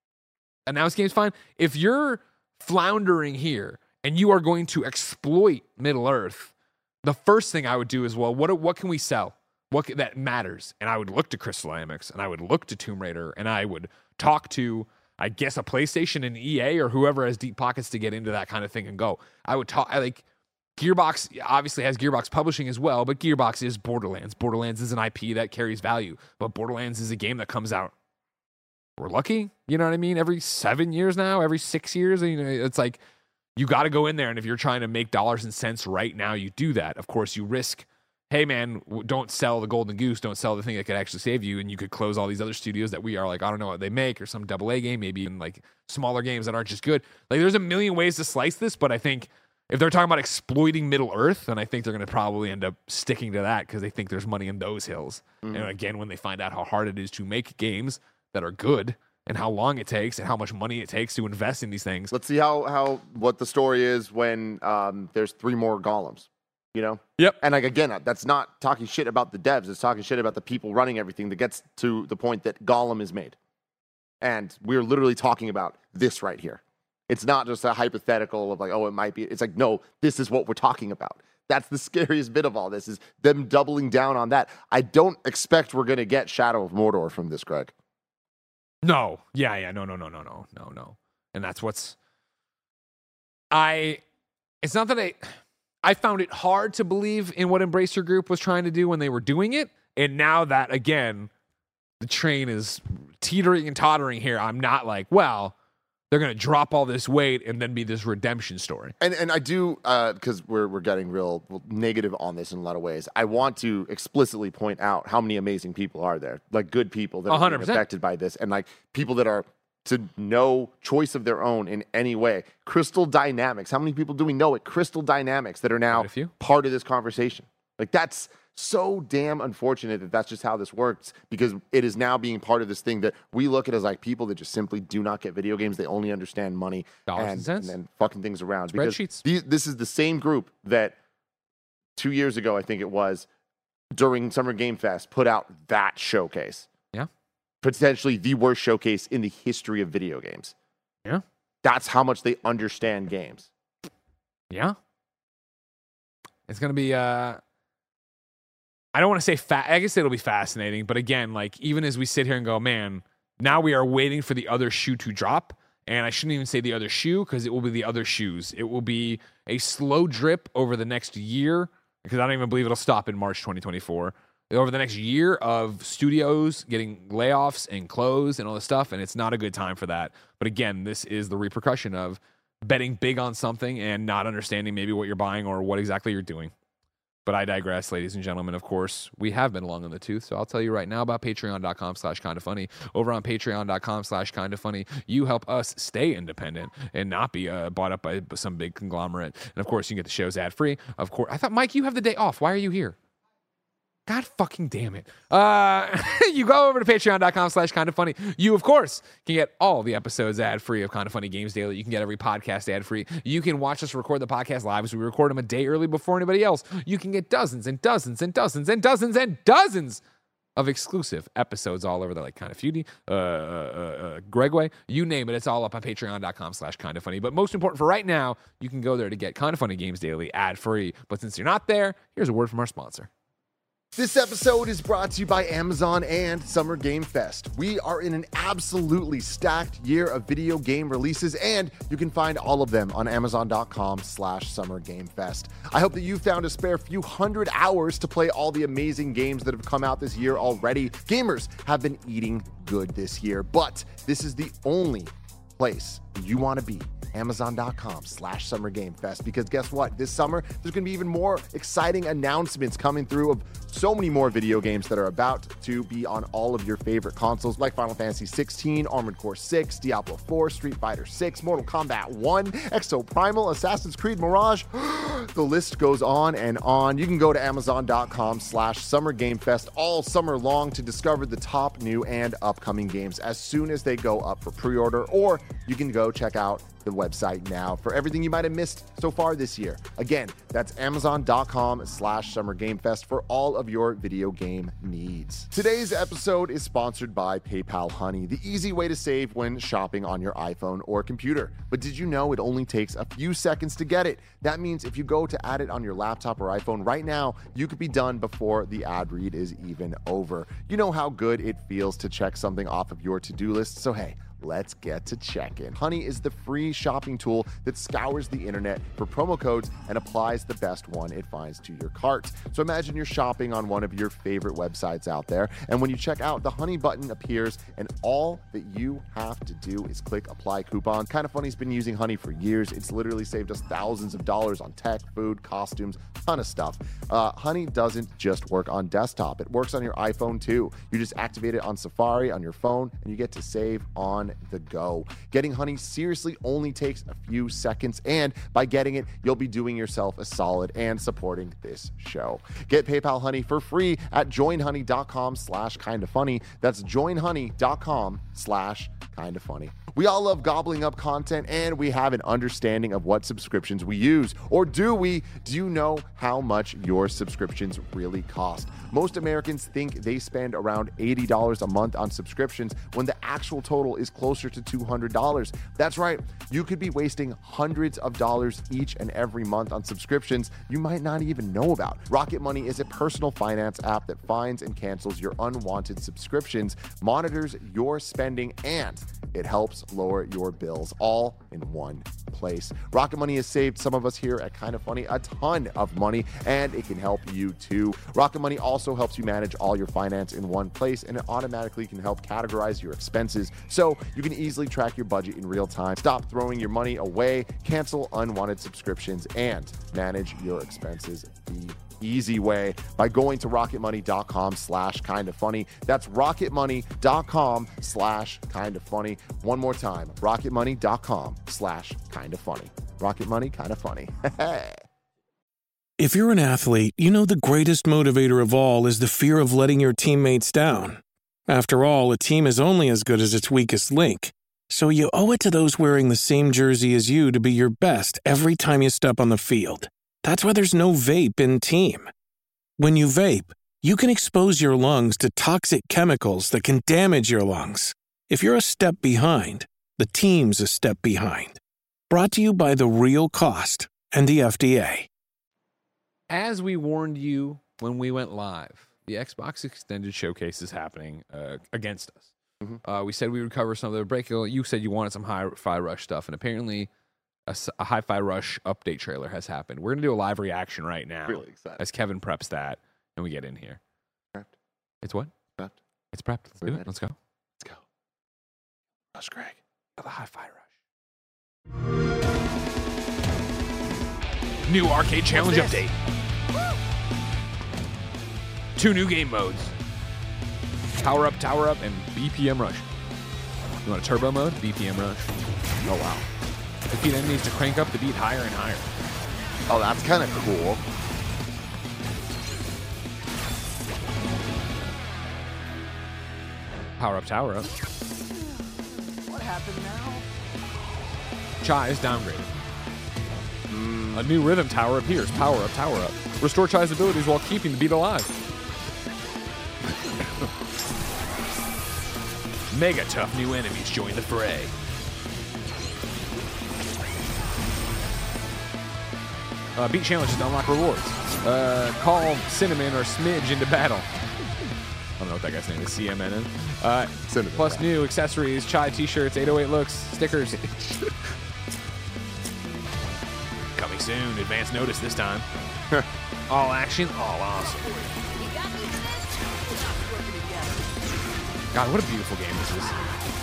Speaker 3: fine. If you're floundering here and you are going to exploit Middle-earth, the first thing I would do is, well, what can we sell? That matters? And I would look to Crystal Dynamics, and I would look to Tomb Raider, and I would talk to, I guess, a PlayStation and EA or whoever has deep pockets to get into that kind of thing and go. I would talk, like, Gearbox obviously has Gearbox Publishing as well, but Gearbox is Borderlands. Borderlands is an IP that carries value, but Borderlands is a game that comes out, we're lucky, you know what I mean? Every 7 years now, every 6 years, it's like, you got to go in there. And if you're trying to make dollars and cents right now, you do that. Of course, you risk hey man, don't sell the golden goose, don't sell the thing that could actually save you, and you could close all these other studios that we are like, I don't know what they make, or some AA game, maybe even like smaller games that aren't just good. Like there's a million ways to slice this, but I think if they're talking about exploiting Middle Earth, then I think they're going to probably end up sticking to that because they think there's money in those hills. And again, when they find out how hard it is to make games that are good and how long it takes and how much money it takes to invest in these things.
Speaker 4: Let's see what the story is when there's 3 more golems. You know?
Speaker 3: Yep.
Speaker 4: And like, again, that's not talking shit about the devs. It's talking shit about the people running everything that gets to the point that Gollum is made. And we're literally talking about this right here. It's not just a hypothetical of like, oh, it might be. It's like, no, this is what we're talking about. That's the scariest bit of all this, is them doubling down on that. I don't expect we're going to get Shadow of Mordor from this, Greg.
Speaker 3: No. Yeah. No. And that's what's... It's not that I found it hard to believe in what Embracer Group was trying to do when they were doing it. And now that, again, the train is teetering and tottering here, I'm not like, well, they're going to drop all this weight and then be this redemption story.
Speaker 4: And I do, because we're getting real negative on this in a lot of ways, I want to explicitly point out how many amazing people are there. Like good people that are being affected by this. And like people that are to no choice of their own in any way. Crystal Dynamics. How many people do we know at Crystal Dynamics that are now part of this conversation? Like, that's so damn unfortunate that that's just how this works, because it is now being part of this thing that we look at as like people that just simply do not get video games. They only understand money and fucking things around.
Speaker 3: Spreadsheets.
Speaker 4: Because this is the same group that 2 years ago, I think it was, during Summer Game Fest, put out that showcase.
Speaker 3: Yeah.
Speaker 4: Potentially the worst showcase in the history of video games.
Speaker 3: Yeah.
Speaker 4: That's how much they understand games.
Speaker 3: Yeah. It's going to be, I don't want to say I guess it'll be fascinating, but again, like, even as we sit here and go, man, now we are waiting for the other shoe to drop, and I shouldn't even say the other shoe, because it will be the other shoes. It will be a slow drip over the next year, because I don't even believe it'll stop in March 2024. Over the next year of studios getting layoffs and closed and all this stuff, and it's not a good time for that. But again, this is the repercussion of betting big on something and not understanding maybe what you're buying or what exactly you're doing. But I digress, ladies and gentlemen. Of course, we have been long in the tooth, so I'll tell you right now about patreon.com/kindafunny. Over on patreon.com/kindafunny, you help us stay independent and not be bought up by some big conglomerate. And of course, you can get the shows ad-free. Of course, I thought, Mike, you have the day off. Why are you here? God fucking damn it. You go over to patreon.com/kindafunny. You, of course, can get all the episodes ad-free of Kinda Funny Games Daily. You can get every podcast ad-free. You can watch us record the podcast live as we record them a day early before anybody else. You can get dozens and dozens and dozens and dozens and dozens of exclusive episodes all over there, like Kinda Feudy, Gregway, you name it. It's all up on patreon.com/kindafunny. But most important for right now, you can go there to get Kinda Funny Games Daily ad-free. But since you're not there, here's a word from our sponsor.
Speaker 4: This episode is brought to you by Amazon and Summer Game Fest. We are in an absolutely stacked year of video game releases, and you can find all of them on Amazon.com/SummerGameFest. I hope that you found a spare few hundred hours to play all the amazing games that have come out this year already. Gamers have been eating good this year, but this is the only place you want to be. Amazon.com/SummerGameFest, because guess what? This summer, there's going to be even more exciting announcements coming through of so many more video games that are about to be on all of your favorite consoles, like Final Fantasy 16, Armored Core 6, Diablo 4, Street Fighter 6, Mortal Kombat 1, Exoprimal, Assassin's Creed Mirage. The list goes on and on. You can go to Amazon.com/SummerGameFest all summer long to discover the top new and upcoming games as soon as they go up for pre-order, or you can go check out the website now for everything you might have missed so far this year. Again, that's Amazon.com/SummerGameFest for all of your video game needs. Today's episode is sponsored by PayPal Honey, the easy way to save when shopping on your iPhone or computer. But did you know it only takes a few seconds to get it? That means if you go to add it on your laptop or iPhone right now, you could be done before the ad read is even over. You know how good it feels to check something off of your to-do list, so hey, let's get to check-in. Honey is the free shopping tool that scours the internet for promo codes and applies the best one it finds to your cart. So imagine you're shopping on one of your favorite websites out there, and when you check out, the Honey button appears, and all that you have to do is click apply coupon. Kinda Funny's been using Honey for years. It's literally saved us thousands of dollars on tech, food, costumes, ton of stuff. Honey doesn't just work on desktop. It works on your iPhone too. You just activate it on Safari on your phone, and you get to save on the go. Getting Honey seriously only takes a few seconds, and by getting it, you'll be doing yourself a solid and supporting this show. Get PayPal Honey for free at joinhoney.com/kindafunny. That's joinhoney.com/kindafunny. We all love gobbling up content, and we have an understanding of what subscriptions we use. Or do we? Do you know how much your subscriptions really cost? Most Americans think they spend around $80 a month on subscriptions when the actual total is closer to $200. That's right. You could be wasting hundreds of dollars each and every month on subscriptions you might not even know about. Rocket Money is a personal finance app that finds and cancels your unwanted subscriptions, monitors your spending, and it helps lower your bills all in one place. Rocket Money has saved some of us here at Kinda Funny a ton of money, and it can help you too. Rocket Money also helps you manage all your finance in one place, and it automatically can help categorize your expenses so you can easily track your budget in real time. Stop throwing your money away, cancel unwanted subscriptions, and manage your expenses the easy way by going to rocketmoney.com/kindafunny. That's rocketmoney.com/kindafunny. One more time, rocketmoney.com/kindafunny. Rocket Money, kinda funny.
Speaker 6: If you're an athlete, you know the greatest motivator of all is the fear of letting your teammates down. After all, a team is only as good as its weakest link. So you owe it to those wearing the same jersey as you to be your best every time you step on the field. That's why there's no vape in team. When you vape, you can expose your lungs to toxic chemicals that can damage your lungs. If you're a step behind, the team's a step behind. Brought to you by The Real Cost and the FDA.
Speaker 3: As we warned you when we went live, the Xbox Extended Showcase is happening against us. We said we would cover some of the break. You said you wanted some Hi-Fi Rush stuff, and apparently a Hi-Fi Rush update trailer has happened. We're going to do a live reaction right now.
Speaker 4: Really excited.
Speaker 3: As Kevin preps that, and we get in here.
Speaker 4: Prepped.
Speaker 3: It's what?
Speaker 4: Prepped.
Speaker 3: It's prepped. Let's do it. Let's go.
Speaker 4: Let's go. Rush, Greg.
Speaker 3: The Hi-Fi Rush. New Arcade Challenge update. 2 new game modes. Power Up, and BPM Rush. You want a turbo mode? BPM Rush. Oh, wow. Defeat enemies to crank up the beat higher and higher.
Speaker 4: Oh, that's kind of cool.
Speaker 3: Power Up.
Speaker 5: What happened now?
Speaker 3: Chai is downgraded. A new rhythm tower appears. Power Up. Restore Chai's abilities while keeping the beat alive. Mega tough new enemies join the fray. Beat challenges to unlock rewards. Call Cinnamon or Smidge into battle. I don't know what that guy's name is. CMNN. Plus new accessories, Chai t-shirts, 808 looks, stickers. Coming soon. Advance notice this time. All action, all awesome. God, what a beautiful game this is.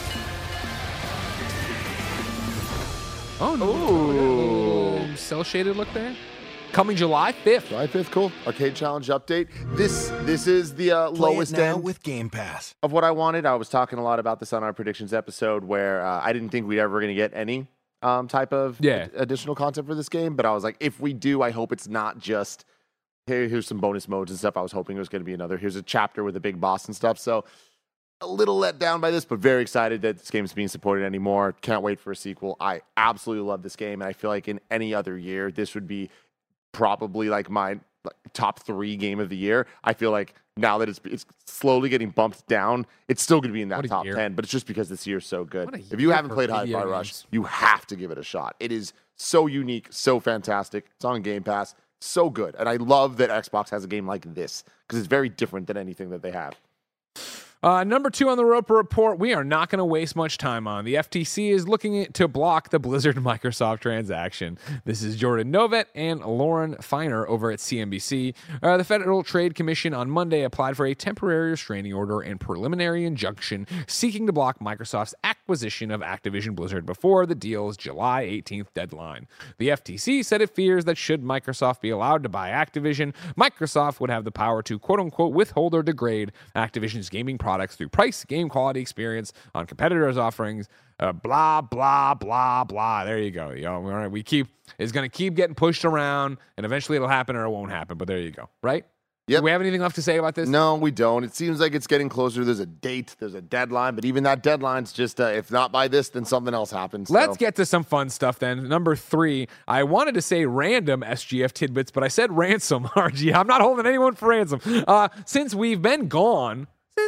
Speaker 3: Oh, no. Cel-shaded look there. Coming July 5th.
Speaker 4: July 5th, cool. Arcade Challenge update. This is the lowest end
Speaker 7: with Game Pass
Speaker 4: of what I wanted. I was talking a lot about this on our predictions episode where I didn't think we'd ever going to get any type of additional content for this game. But I was like, if we do, I hope it's not just, hey, here's some bonus modes and stuff. I was hoping it was going to be here's a chapter with a big boss and stuff. So a little let down by this, but very excited that this game is being supported anymore. Can't wait for a sequel. I absolutely love this game, and I feel like in any other year, this would be probably like my top 3 game of the year. I feel like now that it's slowly getting bumped down, it's still going to be in that top 10, but it's just because this year is so good. If you haven't played Hi-Fi Rush, you have to give it a shot. It is so unique, so fantastic. It's on Game Pass, so good. And I love that Xbox has a game like this because it's very different than anything that they have.
Speaker 3: Number 2 on the Roper Report, we are not going to waste much time on. The FTC is looking to block the Blizzard-Microsoft transaction. This is Jordan Novet and Lauren Feiner over at CNBC. The Federal Trade Commission on Monday applied for a temporary restraining order and preliminary injunction seeking to block Microsoft's acquisition of Activision Blizzard before the deal's July 18th deadline. The FTC said it fears that should Microsoft be allowed to buy Activision, Microsoft would have the power to quote-unquote withhold or degrade Activision's gaming products through price, game quality, experience on competitors' offerings, blah, blah, blah, blah. There you go. It's going to keep getting pushed around, and eventually it'll happen or it won't happen, but there you go, right?
Speaker 4: Yep.
Speaker 3: Do we have anything left to say about this?
Speaker 4: No, we don't. It seems like it's getting closer. There's a date, there's a deadline, but even that deadline's just, if not by this, then something else happens.
Speaker 3: Let's get to some fun stuff then. Number 3, I wanted to say random SGF tidbits, but I said ransom, RG. I'm not holding anyone for ransom. Since we've been gone,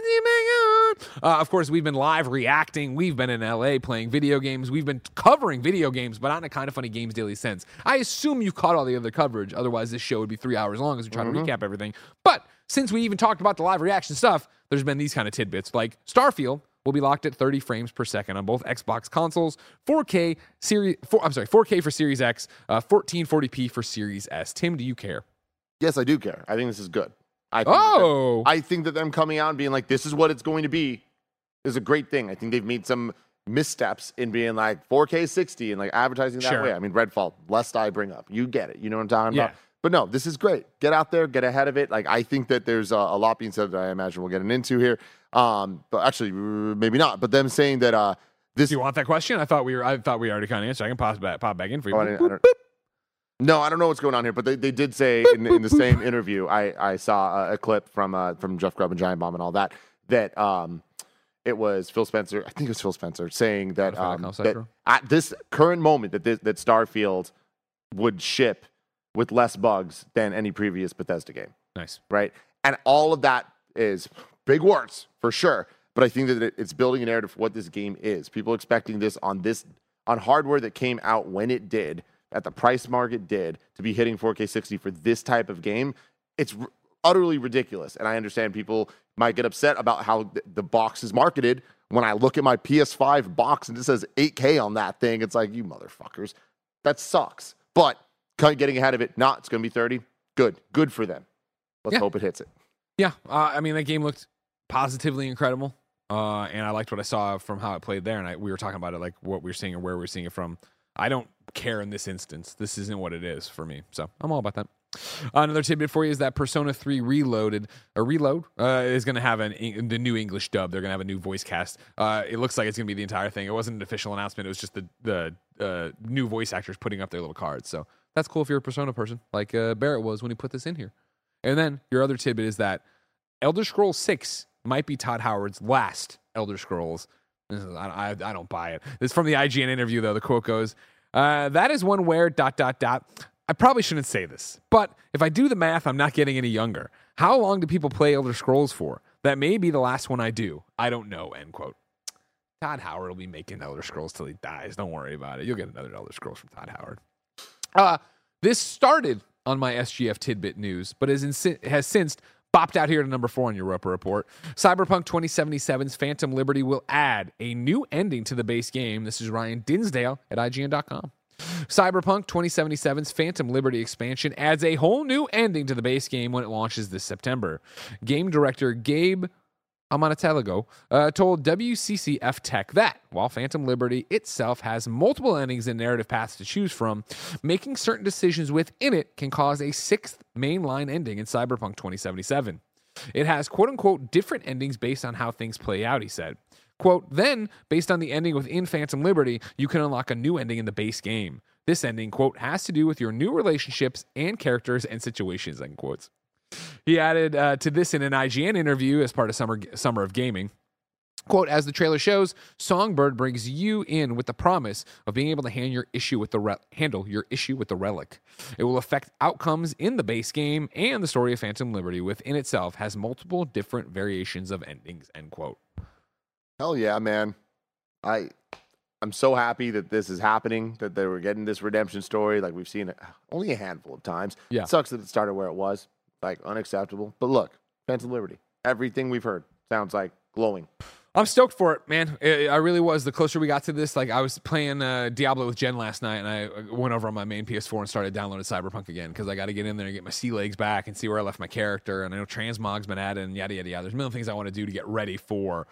Speaker 3: of course, we've been live reacting. We've been in LA playing video games. We've been covering video games, but not in a Kind of Funny Games Daily sense. I assume you caught all the other coverage. Otherwise, this show would be 3 hours long as we try to recap everything. But since we even talked about the live reaction stuff, there's been these kind of tidbits. Like Starfield will be locked at 30 frames per second on both Xbox consoles, 4K for Series X, 1440p for Series S. Tim, do you care?
Speaker 4: Yes, I do care. I think this is good. I think that them coming out and being like, this is what it's going to be is a great thing. I think they've made some missteps in being like 4K 60 and like advertising that way. I mean, Redfall, lest I bring up. You get it. You know what I'm talking about? But no, this is great. Get out there, get ahead of it. Like, I think that there's a lot being said that I imagine we'll get into here. But actually, maybe not. But them saying that this.
Speaker 3: Do you want that question? I thought we already kind of answered. I can pop back in for you.
Speaker 4: No, I don't know what's going on here, but they did say in the same interview, I saw a clip from Jeff Grubb and Giant Bomb and all that it was Phil Spencer, I think it was Phil Spencer, saying that at this current moment that Starfield would ship with less bugs than any previous Bethesda game.
Speaker 3: Nice.
Speaker 4: Right? And all of that is big words, for sure, but I think that it's building a narrative for what this game is. People expecting this on hardware that came out when it did, at the price market did, to be hitting 4K 60 for this type of game. It's utterly ridiculous. And I understand people might get upset about how the box is marketed. When I look at my PS5 box and it says 8K on that thing, it's like, you motherfuckers. That sucks. But getting ahead of it, it's going to be 30. Good for them. Let's hope it hits it.
Speaker 3: Yeah. I mean, that game looked positively incredible. And I liked what I saw from how it played there. And we were talking about it, like what we were seeing or where we were seeing it from. I don't care in this instance. This isn't what it is for me. So I'm all about that. Another tidbit for you is that Persona 3 Reload is going to have the new English dub. They're going to have a new voice cast. It looks like it's going to be the entire thing. It wasn't an official announcement. It was just the new voice actors putting up their little cards. So that's cool if you're a Persona person, like Barrett was when he put this in here. And then your other tidbit is that Elder Scrolls 6 might be Todd Howard's last Elder Scrolls. I don't buy it. This is from the IGN interview, though. The quote goes, that is one where ... I probably shouldn't say this, but if I do the math, I'm not getting any younger. How long do people play Elder Scrolls for? That may be the last one I do. I don't know, end quote. Todd Howard will be making Elder Scrolls till he dies. Don't worry about it. You'll get another Elder Scrolls from Todd Howard. This started on my SGF tidbit news, but has since bopped out here to number 4 on your Roper Report. Cyberpunk 2077's Phantom Liberty will add a new ending to the base game. This is Ryan Dinsdale at IGN.com. Cyberpunk 2077's Phantom Liberty expansion adds a whole new ending to the base game when it launches this September. Game director Gabe Amanatelego told WCCF Tech that while Phantom Liberty itself has multiple endings and narrative paths to choose from, making certain decisions within it can cause a 6th mainline ending in Cyberpunk 2077. It has quote-unquote different endings based on how things play out, he said. Quote, then, based on the ending within Phantom Liberty, you can unlock a new ending in the base game. This ending, quote, has to do with your new relationships and characters and situations, end quotes. He added to this in an IGN interview as part of Summer of Gaming. Quote, as the trailer shows, Songbird brings you in with the promise of being able to handle your issue with the relic. It will affect outcomes in the base game, and the story of Phantom Liberty within itself has multiple different variations of endings, end quote.
Speaker 4: Hell yeah, man. I'm so happy that this is happening, that they were getting this redemption story. Like, we've seen it only a handful of times.
Speaker 3: Yeah.
Speaker 4: It sucks that it started where it was. Like, unacceptable. But look, Phantom Liberty, everything we've heard, sounds like glowing.
Speaker 3: I'm stoked for it, man. I really was. The closer we got to this, like I was playing Diablo with Jen last night, and I went over on my main PS4 and started downloading Cyberpunk again because I got to get in there and get my sea legs back and see where I left my character. And I know Transmog's been added and yada, yada, yada. There's a million things I want to do to get ready for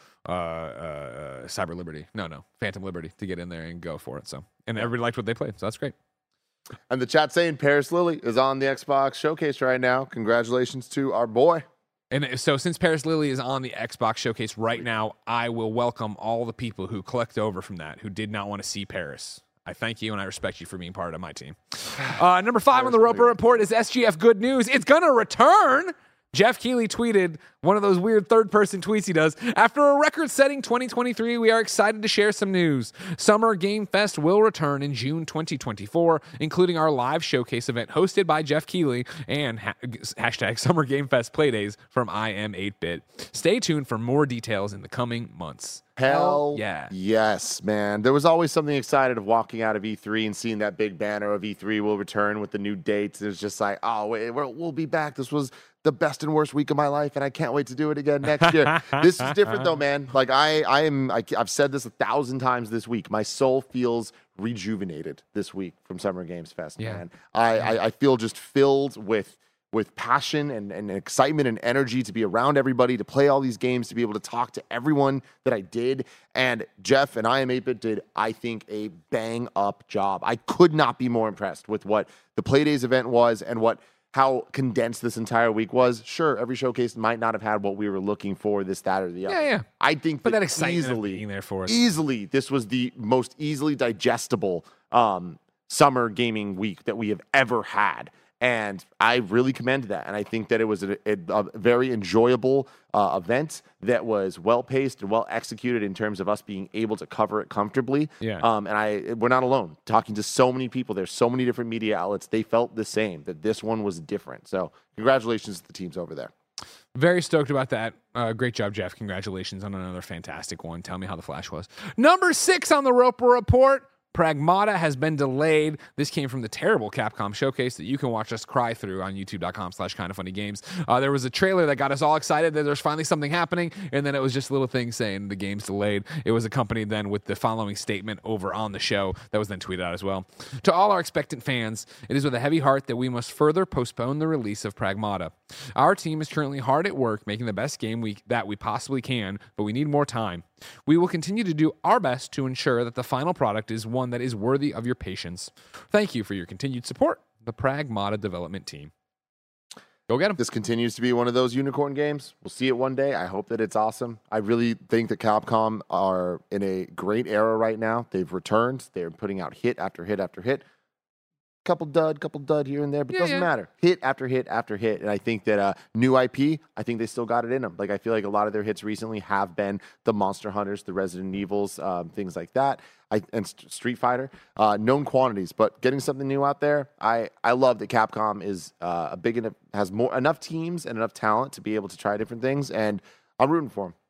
Speaker 3: Cyber Liberty. No, Phantom Liberty to get in there and go for it. So, and everybody liked what they played, so that's great.
Speaker 4: And the chat saying Paris Lily is on the Xbox Showcase right now. Congratulations to our boy.
Speaker 3: And so since Paris Lily is on the Xbox Showcase right now, I will welcome all the people who clicked over from that, who did not want to see Paris. I thank you and I respect you for being part of my team. Number 5 on the Roper Report is SGF Good News. It's going to return. Jeff Keighley tweeted one of those weird third-person tweets he does. After a record-setting 2023, we are excited to share some news. Summer Game Fest will return in June 2024, including our live showcase event hosted by Jeff Keighley and hashtag Summer Game Fest Playdays from I Am 8-Bit. Stay tuned for more details in the coming months.
Speaker 4: Hell
Speaker 3: yeah.
Speaker 4: Yes, man. There was always something excited of walking out of E3 and seeing that big banner of E3 will return with the new dates. It was just like, oh, wait, we'll be back. This was the best and worst week of my life, and I can't wait to do it again next year. This is different, though, man. Like, I've said this 1,000 times this week. My soul feels rejuvenated this week from Summer Games Fest, man. I feel just filled with passion and excitement and energy to be around everybody, to play all these games, to be able to talk to everyone that I did. And Jeff and I Am 8-Bit did, I think, a bang-up job. I could not be more impressed with what the Playdays event was and how condensed this entire week was. Sure, every showcase might not have had what we were looking for, this, that, or the other.
Speaker 3: Yeah.
Speaker 4: I think
Speaker 3: that excitement being there for us.
Speaker 4: Easily, this was the most easily digestible summer gaming week that we have ever had. And I really commend that. And I think that it was a very enjoyable event that was well-paced and well-executed in terms of us being able to cover it comfortably.
Speaker 3: Yeah.
Speaker 4: And we're not alone. Talking to so many people, there's so many different media outlets, they felt the same, that this one was different. So congratulations to the teams over there.
Speaker 3: Very stoked about that. Great job, Jeff. Congratulations on another fantastic one. Tell me how the Flash was. Number 6 on the Roper Report. Pragmata has been delayed. This came from the terrible Capcom showcase that you can watch us cry through on youtube.com/kindoffunnygames. There was a trailer that got us all excited that there's finally something happening, and then it was just a little thing saying the game's delayed. It was accompanied then with the following statement over on the show that was then tweeted out as well. To all our expectant fans, it is with a heavy heart that we must further postpone the release of Pragmata. Our team is currently hard at work making the best game that we possibly can, but we need more time. We will continue to do our best to ensure that the final product is one that is worthy of your patience. Thank you for your continued support, the Pragmata development team. Go get them.
Speaker 4: This continues to be one of those unicorn games. We'll see it one day. I hope that it's awesome. I really think that Capcom are in a great era right now. They've returned. They're putting out hit after hit after hit. Couple dud here and there, but it doesn't matter. Hit after hit after hit. And I think that new IP, I think they still got it in them. Like, I feel like a lot of their hits recently have been the Monster Hunters, the Resident Evils, things like that, and Street Fighter. Known quantities, but getting something new out there, I love that Capcom is has enough teams and enough talent to be able to try different things, and I'm rooting for them.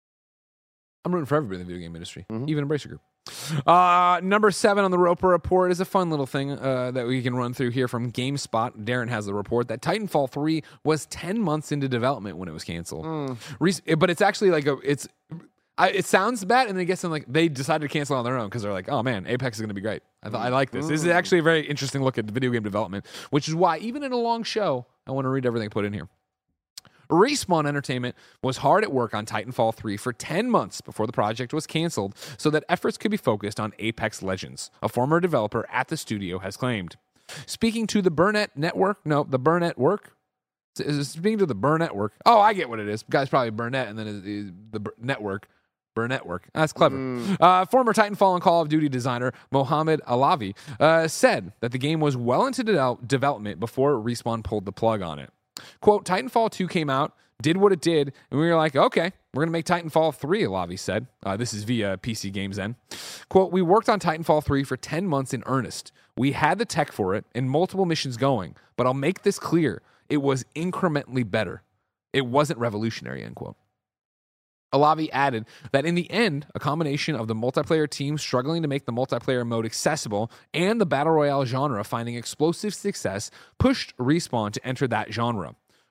Speaker 3: I'm rooting for everybody in the video game industry, even Embracer Group. Number 7 on the Roper Report is a fun little thing that we can run through here from GameSpot. Darren has the report that Titanfall 3 was 10 months into development when it was canceled. But it's actually like it sounds bad, and then it gets like they decided to cancel on their own because they're like, oh man, Apex is going to be great. I like this. This is actually a very interesting look at the video game development, which is why even in a long show, I want to read everything put in here. Respawn Entertainment was hard at work on Titanfall 3 for 10 months before the project was canceled so that efforts could be focused on Apex Legends, a former developer at the studio has claimed. Speaking to the Burnett Network, speaking to the Burnett Network, oh, I get what it is. Guy's probably Burnett and then the network. Burnetwork. That's clever. Former Titanfall and Call of Duty designer Mohamed Alavi said that the game was well into development before Respawn pulled the plug on it. Quote, Titanfall 2 came out, did what it did, and we were like, okay, we're going to make Titanfall 3, Alavi said. This is via PC Games N. Quote, we worked on Titanfall 3 for 10 months in earnest. We had the tech for it and multiple missions going, but I'll make this clear. It was incrementally better. It wasn't revolutionary, end quote. Alavi added that in the end, a combination of the multiplayer team struggling to make the multiplayer mode accessible and the Battle Royale genre finding explosive success pushed Respawn to enter that genre.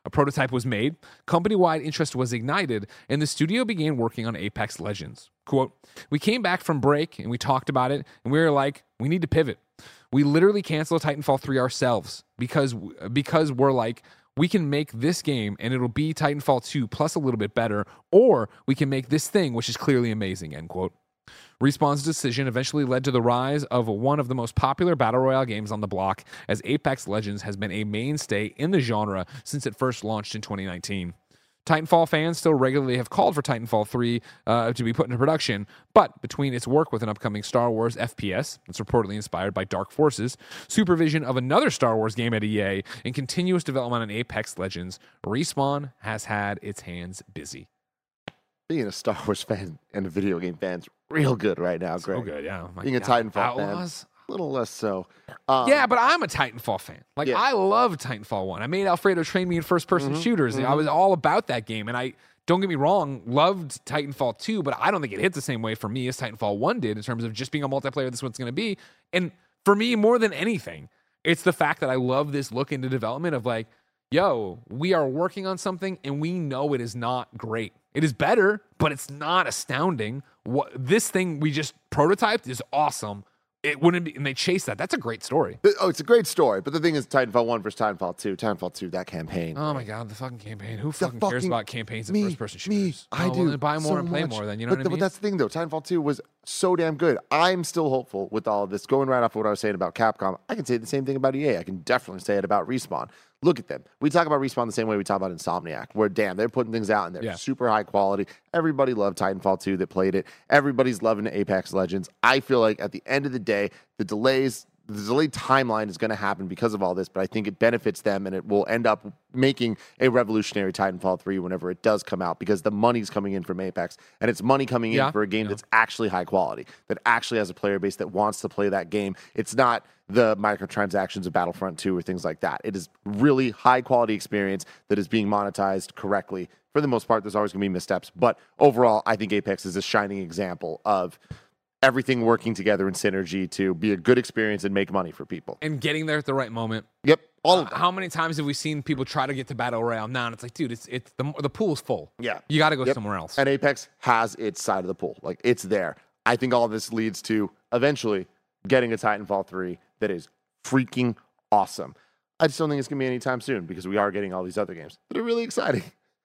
Speaker 3: A prototype was made, company-wide interest was ignited, and the studio began working on Apex Legends. Quote, "We came back from break and we talked about it, and we were like, we need to pivot. We literally canceled Titanfall 3 ourselves because we're like, we can make this game and it'll be Titanfall 2 plus a little bit better, or we can make this thing, which is clearly amazing," end quote. Respawn's decision eventually led to the rise of one of the most popular Battle Royale games on the block, as Apex Legends has been a mainstay in the genre since it first launched in 2019. Titanfall fans still regularly have called for Titanfall 3 to be put into production, but between its work with an upcoming Star Wars FPS, that's reportedly inspired by Dark Forces, supervision of another Star Wars game at EA, and continuous development on Apex Legends, Respawn has had its hands busy.
Speaker 4: Being a Star Wars fan and a video game fan's real good right now, Greg.
Speaker 3: So good, yeah.
Speaker 4: Being a Titanfall
Speaker 3: Outlaws?
Speaker 4: fan, a little less so.
Speaker 3: Yeah, but I'm a Titanfall fan. Like, I love Titanfall 1. I made Alfredo train me in first-person shooters. I was all about that game, and I, don't get me wrong, loved Titanfall 2, but I don't think it hit the same way for me as Titanfall 1 did in terms of just being a multiplayer, this is what it's going to be. And for me, more than anything, it's the fact that I love this look into development of like, yo, we are working on something, and we know it is not great. It is better, but it's not astounding. This thing we just prototyped is awesome. It wouldn't be, and they chase that. That's a great story.
Speaker 4: Oh, it's a great story. But the thing is, Titanfall 1 versus Titanfall 2. Titanfall 2, that campaign.
Speaker 3: Oh my God, the fucking campaign. Who fucking cares about campaigns and first-person shooters?
Speaker 4: I do.
Speaker 3: Well, then buy more
Speaker 4: so
Speaker 3: and play
Speaker 4: much.
Speaker 3: more then, you know what I mean?
Speaker 4: But that's the thing, though. Titanfall 2 was so damn good. I'm still hopeful with all of this. Going right off of what I was saying about Capcom, I can say the same thing about EA. I can definitely say it about Respawn. Look at them. We talk about Respawn the same way we talk about Insomniac, where, damn, they're putting things out and they're super high quality. Everybody loved Titanfall 2 that played it. Everybody's loving Apex Legends. I feel like at the end of the day, the delayed timeline is going to happen because of all this, but I think it benefits them and it will end up making a revolutionary Titanfall 3 whenever it does come out, because the money's coming in from Apex, and it's money coming in for a game that's actually high quality, that actually has a player base that wants to play that game. It's not the microtransactions of Battlefront 2 or things like that. It is really high quality experience that is being monetized correctly. For the most part, there's always going to be missteps, but overall, I think Apex is a shining example of everything working together in synergy to be a good experience and make money for people.
Speaker 3: And getting there at the right moment.
Speaker 4: Yep. All of them.
Speaker 3: How many times have we seen people try to get to Battle Royale now? And it's like, dude, it's the pool's full.
Speaker 4: Yeah.
Speaker 3: You got to go somewhere else.
Speaker 4: And Apex has its side of the pool. Like, it's there. I think all of this leads to eventually getting a Titanfall 3 that is freaking awesome. I just don't think it's going to be anytime soon, because we are getting all these other games that are really exciting.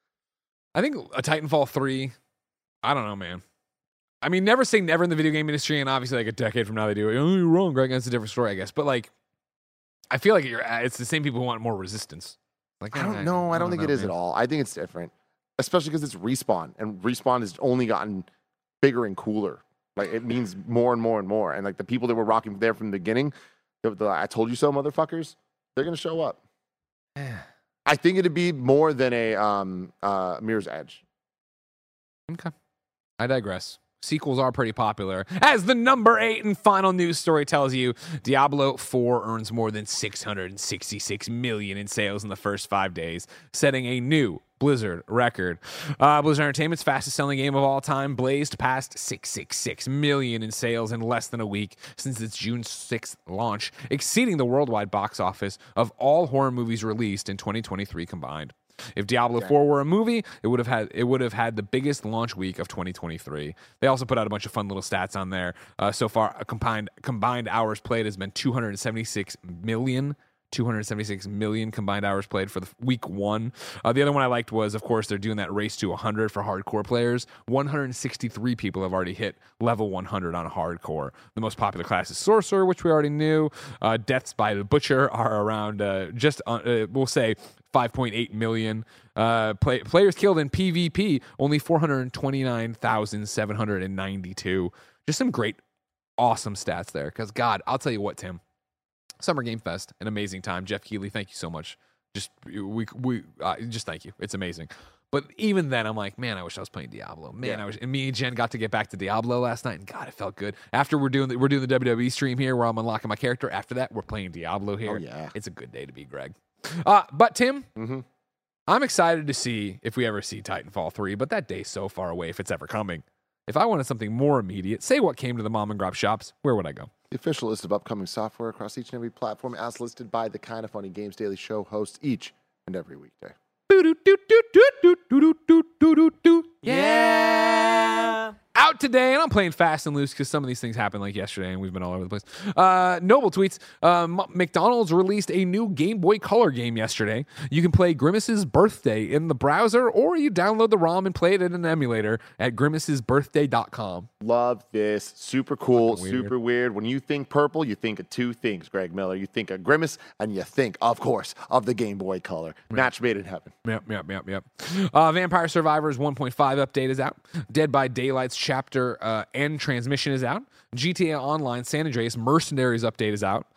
Speaker 3: I think a Titanfall 3, I don't know, man. I mean, never say never in the video game industry, and obviously like a decade from now they do it. Oh, you're wrong, Greg. That's a different story, I guess. But like, I feel like it's the same people who want more resistance. Like,
Speaker 4: I don't know. I don't think it is at all. I think it's different, especially because it's Respawn, and Respawn has only gotten bigger and cooler. Like, it means more and more and more. And like the people that were rocking there from the beginning, I told you so, motherfuckers, they're gonna show up. I think it'd be more than a Mirror's Edge.
Speaker 3: Okay, I digress. Sequels are pretty popular. As the number 8 and final news story tells you, Diablo 4 earns more than $666 million in sales in the first 5 days, setting a new Blizzard record. Blizzard Entertainment's fastest selling game of all time blazed past $666 million in sales in less than a week since its June 6th launch, exceeding the worldwide box office of all horror movies released in 2023 combined. If Diablo 4 were a movie, it would have had the biggest launch week of 2023. They also put out a bunch of fun little stats on there. So far, combined hours played has been 276 million. 276 million combined hours played for the week 1. The other one I liked was, of course, they're doing that race to 100 for hardcore players. 163 people have already hit level 100 on hardcore. The most popular class is Sorcerer, which we already knew. Deaths by the Butcher are around we'll say 5.8 million. Players killed in PvP, only 429,792. Just some great, awesome stats there. Because, God, I'll tell you what, Tim. Summer Game Fest, an amazing time. Jeff Keighley, thank you so much. Just just thank you. It's amazing. But even then, I'm like, man, I wish I was playing Diablo. Man, I wish. And me and Jen got to get back to Diablo last night, and God, it felt good. After we're doing the WWE stream here, where I'm unlocking my character. After that, we're playing Diablo here.
Speaker 4: Oh yeah,
Speaker 3: it's a good day to be Greg. But Tim, I'm excited to see if we ever see Titanfall 3. But that day's so far away if it's ever coming. If I wanted something more immediate, say what came to the mom and grub shops, where would I go?
Speaker 4: The official list of upcoming software across each and every platform, as listed by the Kinda Funny Games Daily Show hosts each and every weekday.
Speaker 3: Yeah. Out today, and I'm playing fast and loose because some of these things happened like yesterday, and we've been all over the place. Noble tweets, McDonald's released a new Game Boy Color game yesterday. You can play Grimace's Birthday in the browser, or you download the ROM and play it in an emulator at grimacesbirthday.com.
Speaker 4: Love this. Super cool, super weird. When you think purple, you think of two things, Greg Miller. You think of Grimace, and you think, of course, of the Game Boy Color. Match made in heaven.
Speaker 3: Yep. Vampire Survivors 1.5 update is out. Dead by Daylight's chapter and transmission is out. GTA Online San Andreas Mercenaries update is out.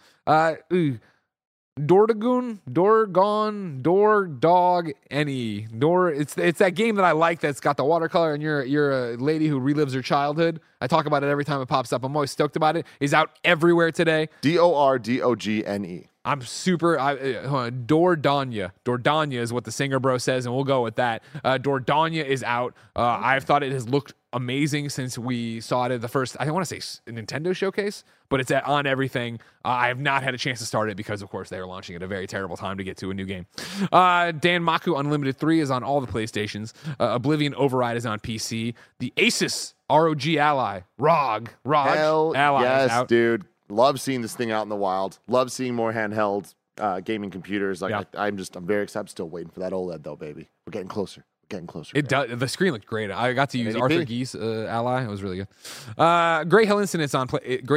Speaker 3: Dordagoon, Dorgon, Dog, Any. It's that game that I like that's got the watercolor and you're a lady who relives her childhood. I talk about it every time it pops up. I'm always stoked about it. It's out everywhere today.
Speaker 4: Dordogne.
Speaker 3: I'm super. Dordanya. Dordanya is what the singer bro says, and we'll go with that. Dordanya is out. I've thought it has looked amazing since we saw it at the first, I don't want to say Nintendo showcase, but it's on everything. I have not had a chance to start it because, of course, they are launching at a very terrible time to get to a new game. Dan Maku Unlimited 3 is on all the PlayStations. Oblivion Override is on PC. The Asus ROG Ally, ROG
Speaker 4: Hell
Speaker 3: Ally
Speaker 4: yes,
Speaker 3: is out.
Speaker 4: dude. Love seeing this thing out in the wild. Love seeing more handheld gaming computers. I'm very excited. I'm still waiting for that OLED though, baby. We're getting closer. It does.
Speaker 3: The screen looked great. I got to use Arthur Geese Ally. It was really good. Great Hill Incident is on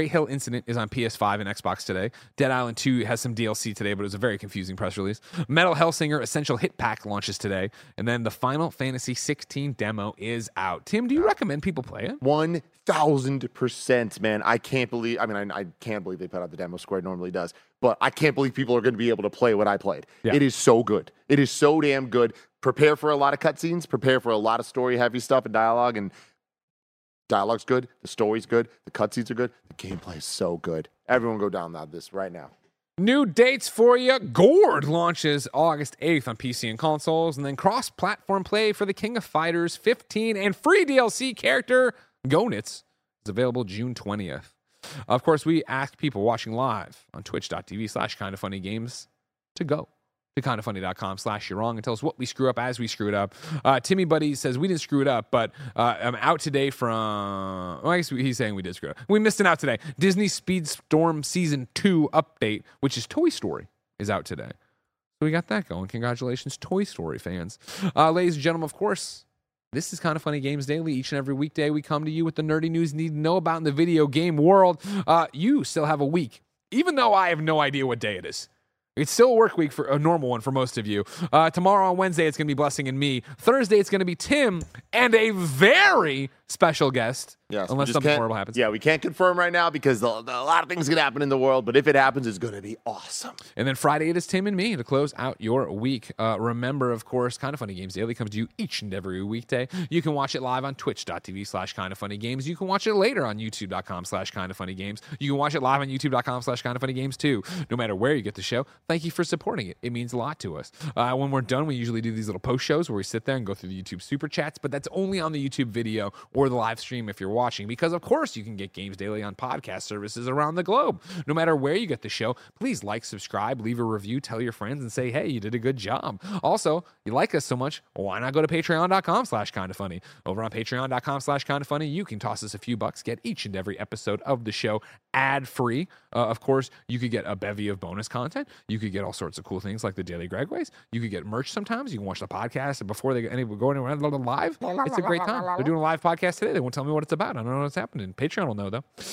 Speaker 3: PS5 and Xbox today. Dead Island 2 has some DLC today, but it was a very confusing press release. Metal Hellsinger Essential Hit Pack launches today, and then the Final Fantasy 16 demo is out. Tim, do you recommend people play it?
Speaker 4: 1000%, man. I can't believe they put out the demo. Square normally does, but I can't believe people are going to be able to play what I played. Yeah. It is so good. It is so damn good. Prepare for a lot of cutscenes. Prepare for a lot of story-heavy stuff and dialogue. And dialogue's good. The story's good. The cutscenes are good. The gameplay is so good. Everyone go download this right now.
Speaker 3: New dates for you. Gord launches August 8th on PC and consoles. And then cross-platform play for the King of Fighters 15 and free DLC character Gonitz is available June 20th. Of course, we ask people watching live on twitch.tv/kindoffunnygames to go to kindoffunny.com/you're wrong and tell us what we screw up as we screw it up. Timmy Buddy says we didn't screw it up, but I'm out today from, well, I guess he's saying we did screw it up. We missed it out today. Disney Speedstorm Season 2 update, which is Toy Story, is out today. So we got that going. Congratulations, Toy Story fans. Ladies and gentlemen, of course, this is Kind of Funny Games Daily. Each and every weekday, we come to you with the nerdy news you need to know about in the video game world. You still have a week, even though I have no idea what day it is. It's still a work week for a normal one for most of you. Tomorrow on Wednesday, it's going to be Blessing and me. Thursday, it's going to be Tim and a very special guest.
Speaker 4: Yes,
Speaker 3: unless something horrible happens.
Speaker 4: Yeah, we can't confirm right now because a lot of things can happen in the world, but if it happens, it's going to be awesome.
Speaker 3: And then Friday, it is Tim and me to close out your week. Remember, of course, Kind of Funny Games Daily comes to you each and every weekday. You can watch it live on twitch.tv/kindoffunnygames. You can watch it later on youtube.com/kindoffunnygames. You can watch it live on youtube.com/kindoffunnygames too. No matter where you get the show, thank you for supporting it. It means a lot to us. When we're done, we usually do these little post shows where we sit there and go through the YouTube super chats, but that's only on the YouTube video or the live stream if you're watching, because of course you can get Games Daily on podcast services around the globe. No matter where you get the show, please like, subscribe, leave a review, tell your friends, and say, hey, you did a good job. Also, you like us so much, why not go to patreon.com/kindoffunny? Over on patreon.com/kindoffunny, you can toss us a few bucks, get each and every episode of the show ad-free. Of course, you could get a bevy of bonus content. You could get all sorts of cool things like the Daily Gregways. You could get merch sometimes. You can watch the podcast before they go anywhere live. It's a great time. They're doing a live podcast today. They won't tell me what it's about. I don't know what's happening. Patreon will know,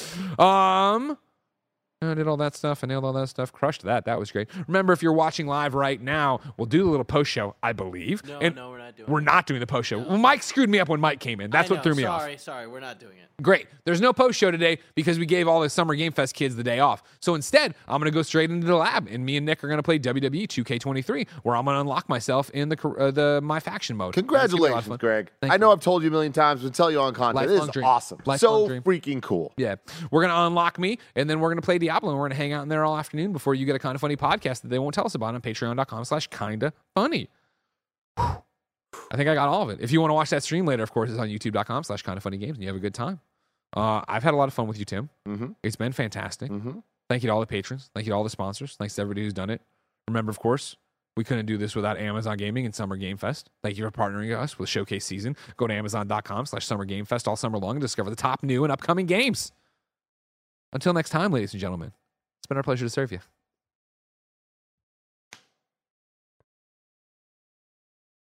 Speaker 3: though. I did all that stuff. I nailed all that stuff. Crushed that. That was great. Remember, if you're watching live right now, we'll do the little post show, I believe.
Speaker 5: No, we're not doing it.
Speaker 3: We're not doing the post show. No. Well, Mike screwed me up when Mike came in. That's what threw me off.
Speaker 5: Sorry, we're not doing it.
Speaker 3: Great. There's no post show today because we gave all the Summer Game Fest kids the day off. So instead, I'm going to go straight into the lab, and me and Nick are going to play WWE 2K23, where I'm going to unlock myself in the My Faction mode.
Speaker 4: Congratulations, Greg. I know I've told you a million times, but tell you on content. It is awesome. So freaking cool.
Speaker 3: Yeah. We're going to unlock me, and then we're going to play Diablo, and we're going to hang out in there all afternoon before you get a Kind of Funny podcast that they won't tell us about on patreon.com/kindafunny. I think I got all of it. If you want to watch that stream later, of course, it's on youtube.com/kindoffunnygames, and you have a good time. I've had a lot of fun with you, Tim.
Speaker 4: Mm-hmm.
Speaker 3: It's been fantastic.
Speaker 4: Mm-hmm.
Speaker 3: Thank you to all the patrons. Thank you to all the sponsors. Thanks to everybody who's done it. Remember, of course, We couldn't do this without Amazon Gaming and Summer Game Fest. Thank you for partnering with us with Showcase Season. Go to Amazon.com/Summer Game Fest all summer long and discover the top new and upcoming games. Until next time, ladies and gentlemen, it's been our pleasure to serve you.